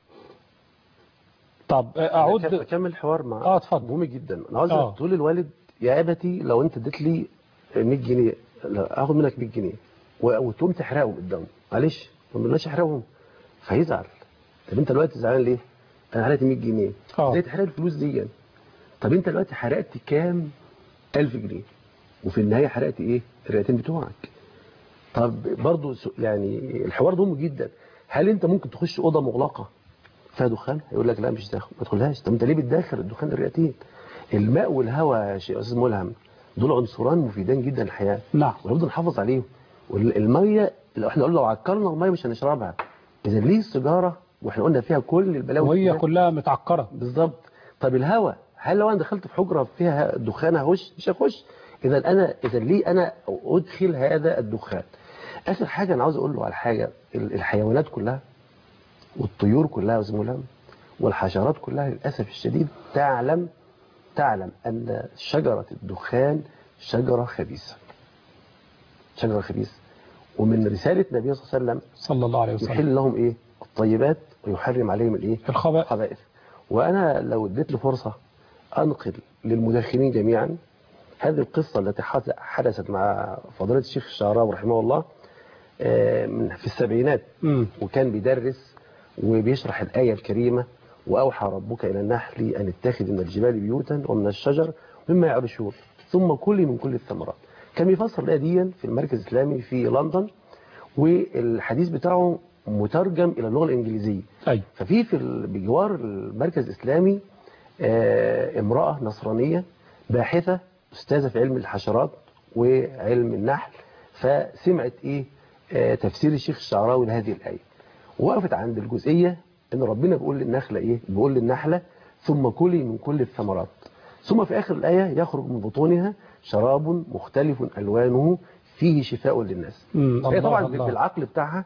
طب اعود اكمل الحوار مع اه اتفضل. مهم جدا. انا عاوز آه. تقول للوالد يا ابتي لو انت اديت لي مية جنيه اخد منك مية جنيه وتقوم تحرقهم قدامه، معلش ما بلاش احرقهم فهيزعل. طب انت دلوقتي زعلان ليه؟ انا حرقت مية جنيه. اه ازاي تحرق الفلوس دي؟ طب انت دلوقتي حرقت كام ألف جنيه وفي النهايه حرقت ايه؟ الرئتين بتوعك. طب برضو يعني الحوار ده مهم جدا. هل انت ممكن تخش اوضه مغلقه فيها دخان؟ يقول لك لا مش داخل، ما تدخلهاش. طب انت ليه بتدخل الدخان الرئتين؟ الماء والهواء يا شيخ استاذ ملهم دول عنصران مفيدان جدا للحياه. نعم. ولابد نحافظ عليهم. والميه لو احنا قلنا لو عكرنا الميه مش هنشربها. اذا ليه السيجاره واحنا قلنا فيها كل البلاوي وهي كلها متعكره بالظبط. طب الهواء، هل لو انا دخلت في حجره فيها دخان هخش؟ مش هخش. اذا انا اذا ليه انا ادخل هذا الدخان؟ اخر حاجه انا عاوز اقول له على حاجه، الحيوانات كلها والطيور كلها يا استاذ ملهم والحشرات كلها للاسف الشديد تعلم تعلم ان شجره الدخان شجره خبيثه. شجره خبيثه. ومن رساله النبي صلى الله عليه وسلم صلى الله عليه وسلم يحل لهم ايه؟ الطيبات ويحرم عليهم الايه؟ الخبائث. وانا لو اديت له فرصه انقل للمدخنين جميعا هذه القصه التي حدثت مع فضيله الشيخ الشعراوي رحمه الله في السبعينات. م. وكان بيدرس وبيشرح الآية الكريمة وأوحى ربك إلى النحل أن اتخذ من الجبال بيوتا ومن الشجر مما يعرشون ثم كلي من كل الثمرات. كان بيفسر الآية دي في المركز الإسلامي في لندن، والحديث بتاعه مترجم إلى اللغة الإنجليزية. أي. ففي في بجوار المركز الإسلامي امرأة نصرانية باحثة أستاذة في علم الحشرات وعلم النحل، فسمعت إيه تفسير الشيخ الشعراوي لهذه الآية، وقفت عند الجزئية ان ربنا بيقول للنخلة ايه؟ بيقول للنحلة ثم كلي من كل الثمرات ثم في اخر الآية يخرج من بطونها شراب مختلف الوانه فيه شفاء للناس. هي طبعا الله. بالعقل بتاعها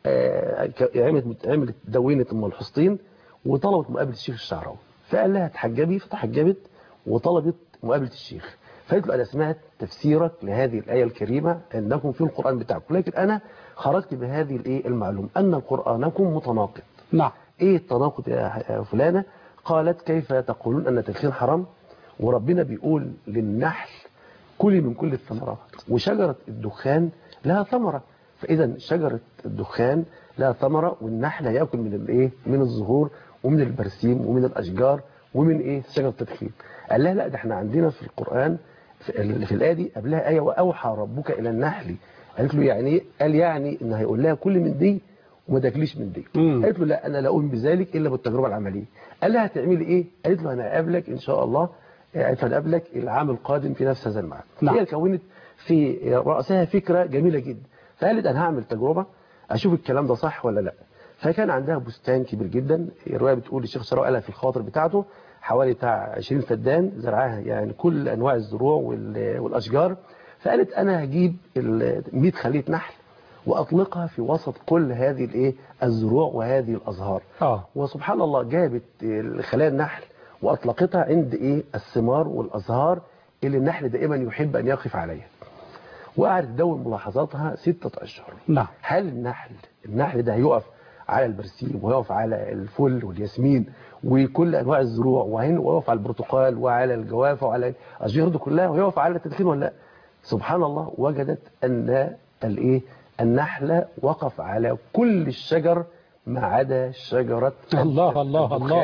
عملت عملت دونة ام الحسطين وطلبت مقابلة الشيخ الشعراوي، فقال لها تحجبي، فتحجبت وطلبت مقابلة الشيخ. فقالت له أنا سمعت تفسيرك لهذه الآية الكريمة أنكم في القرآن بتاعكم، لكن أنا خرجت بهذه الإيه المعلومة أن قرآنكم متناقض. نعم. إيه التناقض يا فلانة؟ قالت كيف تقولون أن التدخين حرام وربنا بيقول للنحل كلي من كل الثمرات وشجرة الدخان لها ثمرة، فإذا شجرة الدخان لها ثمرة والنحل يأكل من الإيه؟ من الزهور ومن البرسيم ومن الأشجار ومن إيه؟ شجرة التدخين. قال لها لا ده احنا عندنا في القرآن في الآية دي قبلها آية وأوحى ربك إلى النحل. قالت له يعني ايه؟ قال يعني إن هيقول لها كل من دي وما تاكليش من دي. مم. قالت له لا أنا لا أؤمن بذلك إلا بالتجربة العملية. قال لها هتعملي إيه؟ قالت له أنا هقابلك إن شاء الله، قالت له هقابلك العام القادم في نفس هذا الميعاد. نعم. هي كونت في رأسها فكرة جميلة جدا، فقالت أنا هعمل تجربة أشوف الكلام ده صح ولا لا. فكان عندها بستان كبير جدا، الرواية بتقول الشيخ شراوي قالها في الخاطر بتاعته حوالي بتاع عشرين فدان زرعها، يعني كل أنواع الزروع والأشجار. فقالت أنا هجيب مية خلية نحل وأطلقها في وسط كل هذه الايه الزروع وهذه الأزهار. آه. وسبحان الله جابت خلايا النحل وأطلقتها عند إيه الثمار والأزهار اللي النحل دائما يحب أن يقف عليها، وقعدت تدون ملاحظاتها ستة أشهر. نعم. هل النحل النحل ده هيقف على البرسيم ويقف على الفل والياسمين وكل أنواع الزروع ويقف على البرتقال وعلى الجوافة وعلى الأشجار دي كلها ويقف على التدخين ولا لا؟ سبحان الله وجدت أن الايه النحل وقف على كل الشجر ما عدا شجرة الله الله الله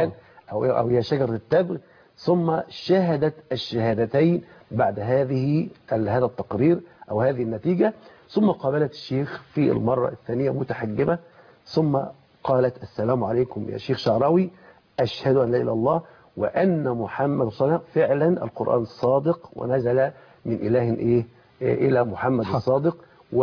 أو أو هي شجرة التبغ، ثم شهدت الشهادتين بعد هذه هذا التقرير أو هذه النتيجة، ثم قابلت الشيخ في المرة الثانية متحجبة، ثم قالت السلام عليكم يا شيخ شعراوي، أشهد أن لا إله إلا الله وأن محمد صلى الله عليه وسلم فعلا القرآن الصادق ونزل من إله إيه إلى محمد الصادق،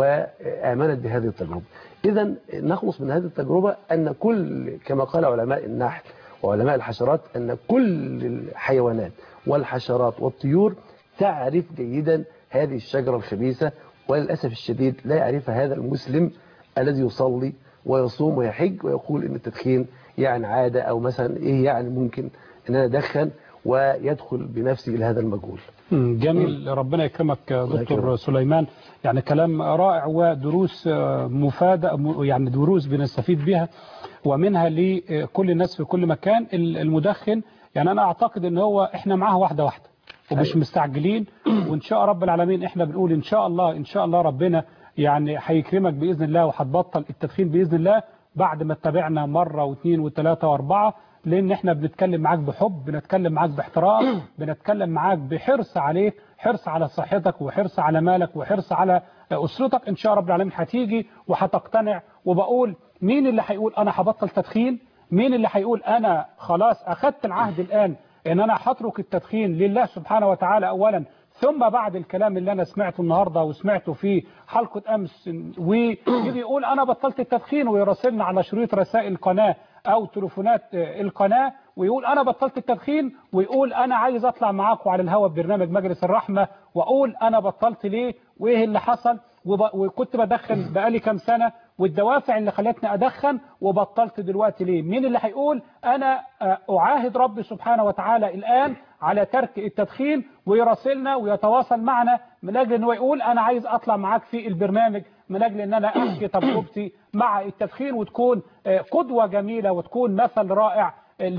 وآمنت بهذه التجربة. إذا نخلص من هذه التجربة أن كل كما قال علماء النحل وعلماء الحشرات أن كل الحيوانات والحشرات والطيور تعرف جيدا هذه الشجرة الخبيثة، وللأسف الشديد لا يعرفها هذا المسلم الذي يصلي ويصوم ويحج ويقول إن التدخين يعني عادة، أو مثلا إيه يعني ممكن أن أنا أدخن ويدخل بنفسه إلى هذا المجهول. جميل، ربنا يكرمك دكتور سليمان، يعني كلام رائع ودروس مفادة، يعني دروس بنستفيد بها ومنها لكل الناس في كل مكان. المدخن يعني أنا أعتقد أن هو إحنا معاه واحدة واحدة ومش مستعجلين، وإن شاء رب العالمين إحنا بنقول إن شاء الله إن شاء الله ربنا يعني هيكرمك بإذن الله وهتبطل التدخين بإذن الله بعد ما اتبعنا مرة واثنين وثلاثة واربعة، لأن احنا بنتكلم معاك بحب، بنتكلم معاك باحترام، بنتكلم معاك بحرص عليك، حرص على صحتك وحرص على مالك وحرص على أسرتك. إن شاء رب العالمين هتيجي وهتقتنع. وبقول مين اللي هيقول أنا هبطل تدخين؟ مين اللي هيقول أنا خلاص أخدت العهد الآن إن أنا هترك التدخين لله سبحانه وتعالى أولا، ثم بعد الكلام اللي أنا سمعته النهاردة وسمعته في حلقة أمس ويجي يقول أنا بطلت التدخين ويراسلنا على شريط رسائل القناة أو تليفونات القناة ويقول أنا بطلت التدخين، ويقول أنا عايز أطلع معاكم على الهواء ببرنامج مجلس الرحمة وأقول أنا بطلت ليه وإيه اللي حصل وكنت بدخن بقالي كام سنة والدوافع اللي خلتني أدخن وبطلت دلوقتي ليه. مين اللي هيقول أنا أعاهد ربي سبحانه وتعالى الآن على ترك التدخين ويراسلنا ويتواصل معنا من أجل أنه يقول أنا عايز أطلع معاك في البرنامج من أجل أن أنا أحكي تجربتي مع التدخين وتكون قدوة جميلة وتكون مثل رائع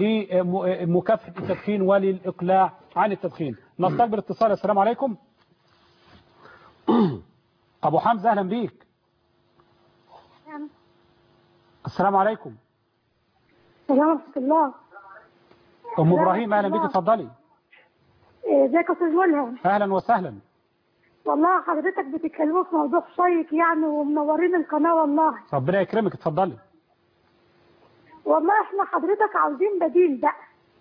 لمكافحة التدخين وللإقلاع عن التدخين. نستقبل اتصال. السلام عليكم. أبو حمزة أهلا بيك. السلام عليكم. ورحمة الله. أم إبراهيم أهلا بيك، اتفضلي. ازيك يا أستاذ ملهم؟ أهلا وسهلا. والله حضرتك بتتكلموا في موضوع شيق يعني ومنورين القناة والله. ربنا يكرمك، اتفضلي. والله احنا حضرتك عاوزين بديل بقى.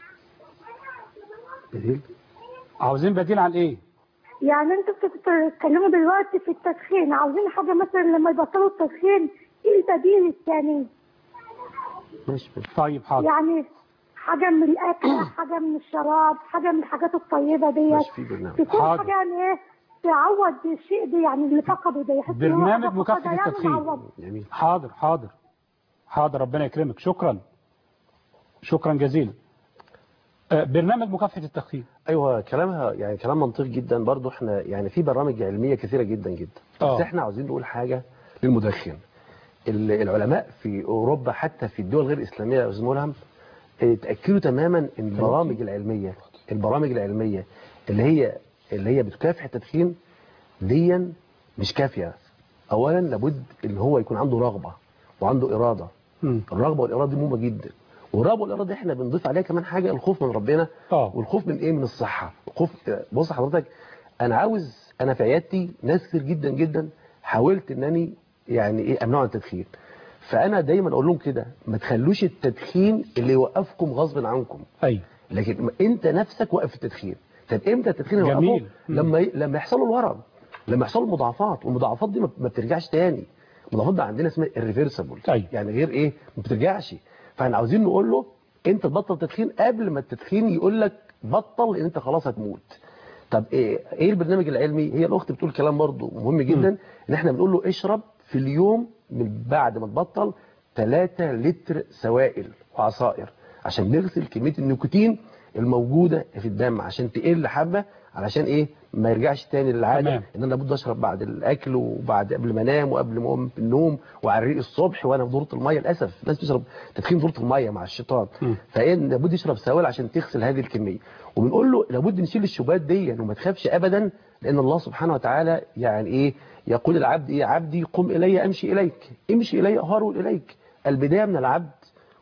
بديل؟ عاوزين بديل عن ايه؟ يعني انتوا بتتكلموا دلوقتي في التدخين، عاوزين حاجة مثلا لما يبطلوا التدخين ايه البديل الثاني؟ ماشي طيب حاضر. يعني حاجة من الأكل، حاجة من الشراب، حاجة من الحاجات الطيبة ديت تكون حاضر. حاجة يعني ايه تعوض الشيء ده يعني اللي فقده ده، يحس برنامج مكافحة التدخين. حاضر حاضر حاضر ربنا يكرمك، شكرا شكرا جزيلا. برنامج مكافحة التدخين. ايوه كلامها يعني كلام منطقي جدا. برضو احنا يعني في برامج علمية كثيرة جدا جدا أوه. بس احنا عاوزين نقول حاجة للمدخن. العلماء في اوروبا حتى في الدول غير الاسلامية يا استاذ ملهم تأكدوا تماما ان البرامج العلمية البرامج العلمية اللي هي اللي هي بتكافح التدخين ديا مش كافية. اولا لابد ان هو يكون عنده رغبة وعنده إرادة. م. الرغبة والإرادة دي مهمة جدا، والرغبة والإرادة احنا بنضيف عليها كمان حاجة، الخوف من ربنا. أوه. والخوف من ايه؟ من الصحة. الخوف بص حضرتك، انا عاوز انا في عيادتي ناس كتير جدا جدا حاولت انني يعني ايه امنع التدخين، فانا دايما اقول لهم كده ما تخلوش التدخين اللي يوقفكم غصب عنكم. ايوه لكن انت نفسك وقف التدخين. طب امتى التدخين يوقفه؟ لما لما يحصل له الورم، لما يحصل له مضاعفات، والمضاعفات دي ما بترجعش تاني. المضاعفات دي عندنا اسمها irreversible. أيوة. يعني غير ايه ما بترجعش. فاحنا عاوزين نقول له انت تبطل تدخين قبل ما التدخين يقول لك بطل ان انت خلاص هتموت. طب ايه ايه البرنامج العلمي؟ هي الاخت بتقول كلام برضو مهم جدا، م. ان احنا بنقول له اشرب في اليوم من بعد ما تبطل ثلاثة لتر سوائل وعصائر عشان نغسل كمية النيكوتين الموجودة في الدم عشان تقل حبة، علشان ايه ما يرجعش تاني للعادة ان انا لابد اشرب بعد الاكل وبعد قبل ما انام وقبل ما اقوم النوم وعلى الريق الصبح وانا في دورة المية. للاسف الناس بتشرب تدخين دورة المية مع الشيطان، فايه لابد يشرب سوائل عشان تغسل هذه الكمية. وبنقول له لابد نشيل الشبهات دي وما تخافش ابدا، لان الله سبحانه وتعالى يعني ايه يقول العبد ايه عبدي قم الي امشي اليك، امشي الي اهرول اليك. البداية من العبد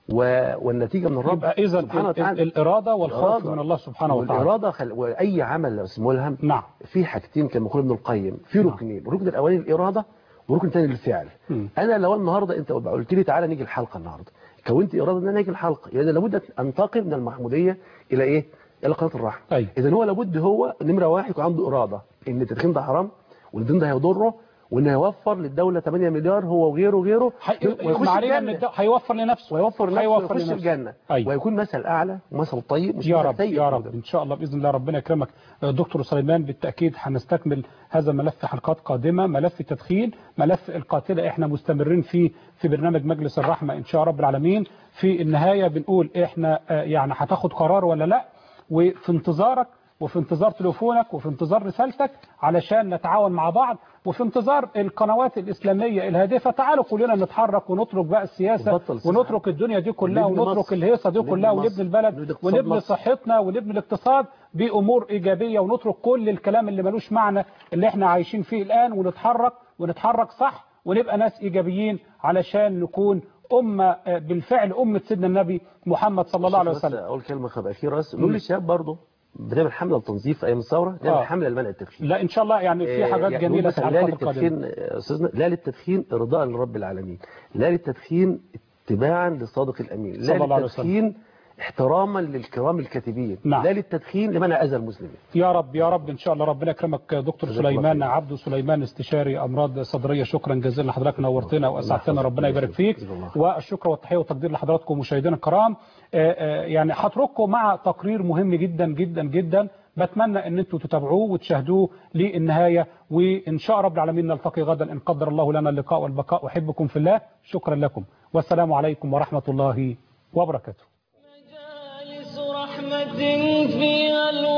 والنتيجه من الرب يبقى اذا الاراده والخوف من الله سبحانه وتعالى. والاراده خل... واي عمل اسمه ملهم نعم في حاجتين كما يقول ابن القيم، في ركنين، الركن الاولاني الاراده والركن الثاني الفعل. م. انا لو النهارده انت قلت لي تعالى نيجي الحلقه النهارده، كونت اراده ان انا اجي الحلقه، يعني لابد ان انتقل من المحموديه الى ايه؟ الى قناه الرحمه. أيوة. اذا هو لابد هو نمره واحد يكون عنده اراده ان التدخين ده حرام والدين ده هيضره وانه هيوفر للدوله ثمانية مليار هو وغيره وغيره ويخش الجنه، هيوفر لنفسه ويوفر لنفسه ويخش الجنه. أيوة. ويكون مثل اعلى ومثل طيب مش يا رب سيء. يا رب ان شاء الله باذن الله. ربنا يكرمك دكتور سليمان. بالتاكيد هنستكمل هذا الملف في حلقات قادمه، ملف التدخين، ملف القاتله احنا مستمرين فيه في برنامج مجلس الرحمه ان شاء رب العالمين. في النهايه بنقول احنا يعني هتاخد قرار ولا لا، وفي انتظارك وفي انتظار تليفونك وفي انتظار رسالتك علشان نتعاون مع بعض، وفي انتظار القنوات الإسلامية الهادفة. تعالوا كلنا نتحرك ونترك بقى السياسة ونترك الدنيا دي كلها ونترك الهيصة دي كلها ونبني البلد ونبني صحتنا ونبني الاقتصاد بأمور إيجابية، ونترك كل الكلام اللي ملوش معنى اللي احنا عايشين فيه الآن، ونتحرك ونتحرك صح ونبقى ناس إيجابيين علشان نكون أمة بالفعل أمة سيدنا النبي محمد صلى الله عليه وسلم. أقول كلمة أخيرة بس نقول للشباب برضه بنعمل حمله للتنظيف في ايام الثوره، نعمل آه. حمله لمنع التدخين. لا ان شاء الله يعني في حاجات يعني جميله في لا للتدخين استاذنا، لا للتدخين ارضاء لرب العالمين، لا للتدخين اتباعا للصادق الامين، لا للتدخين احتراما للكرام الكاتبين. نعم. لا للتدخين لمنع اذى المسلمين. يا رب يا رب ان شاء الله. ربنا يكرمك دكتور سليمان عبده سليمان، استشاري امراض صدريه. شكرا جزيلا لحضرتك، نورتنا واسعدتنا، ربنا يبارك فيك. والشكر والتحيه والتقدير لحضراتكم مشاهدينا الكرام. يعني هترككم مع تقرير مهم جدا جدا جدا، بتمنى ان انتم تتابعوه وتشاهدوه للنهايه، وان شاء رب العالمين نلتقي غدا ان قدر الله لنا اللقاء والبقاء. احبكم في الله، شكرا لكم والسلام عليكم ورحمه الله وبركاته. رحمة فيها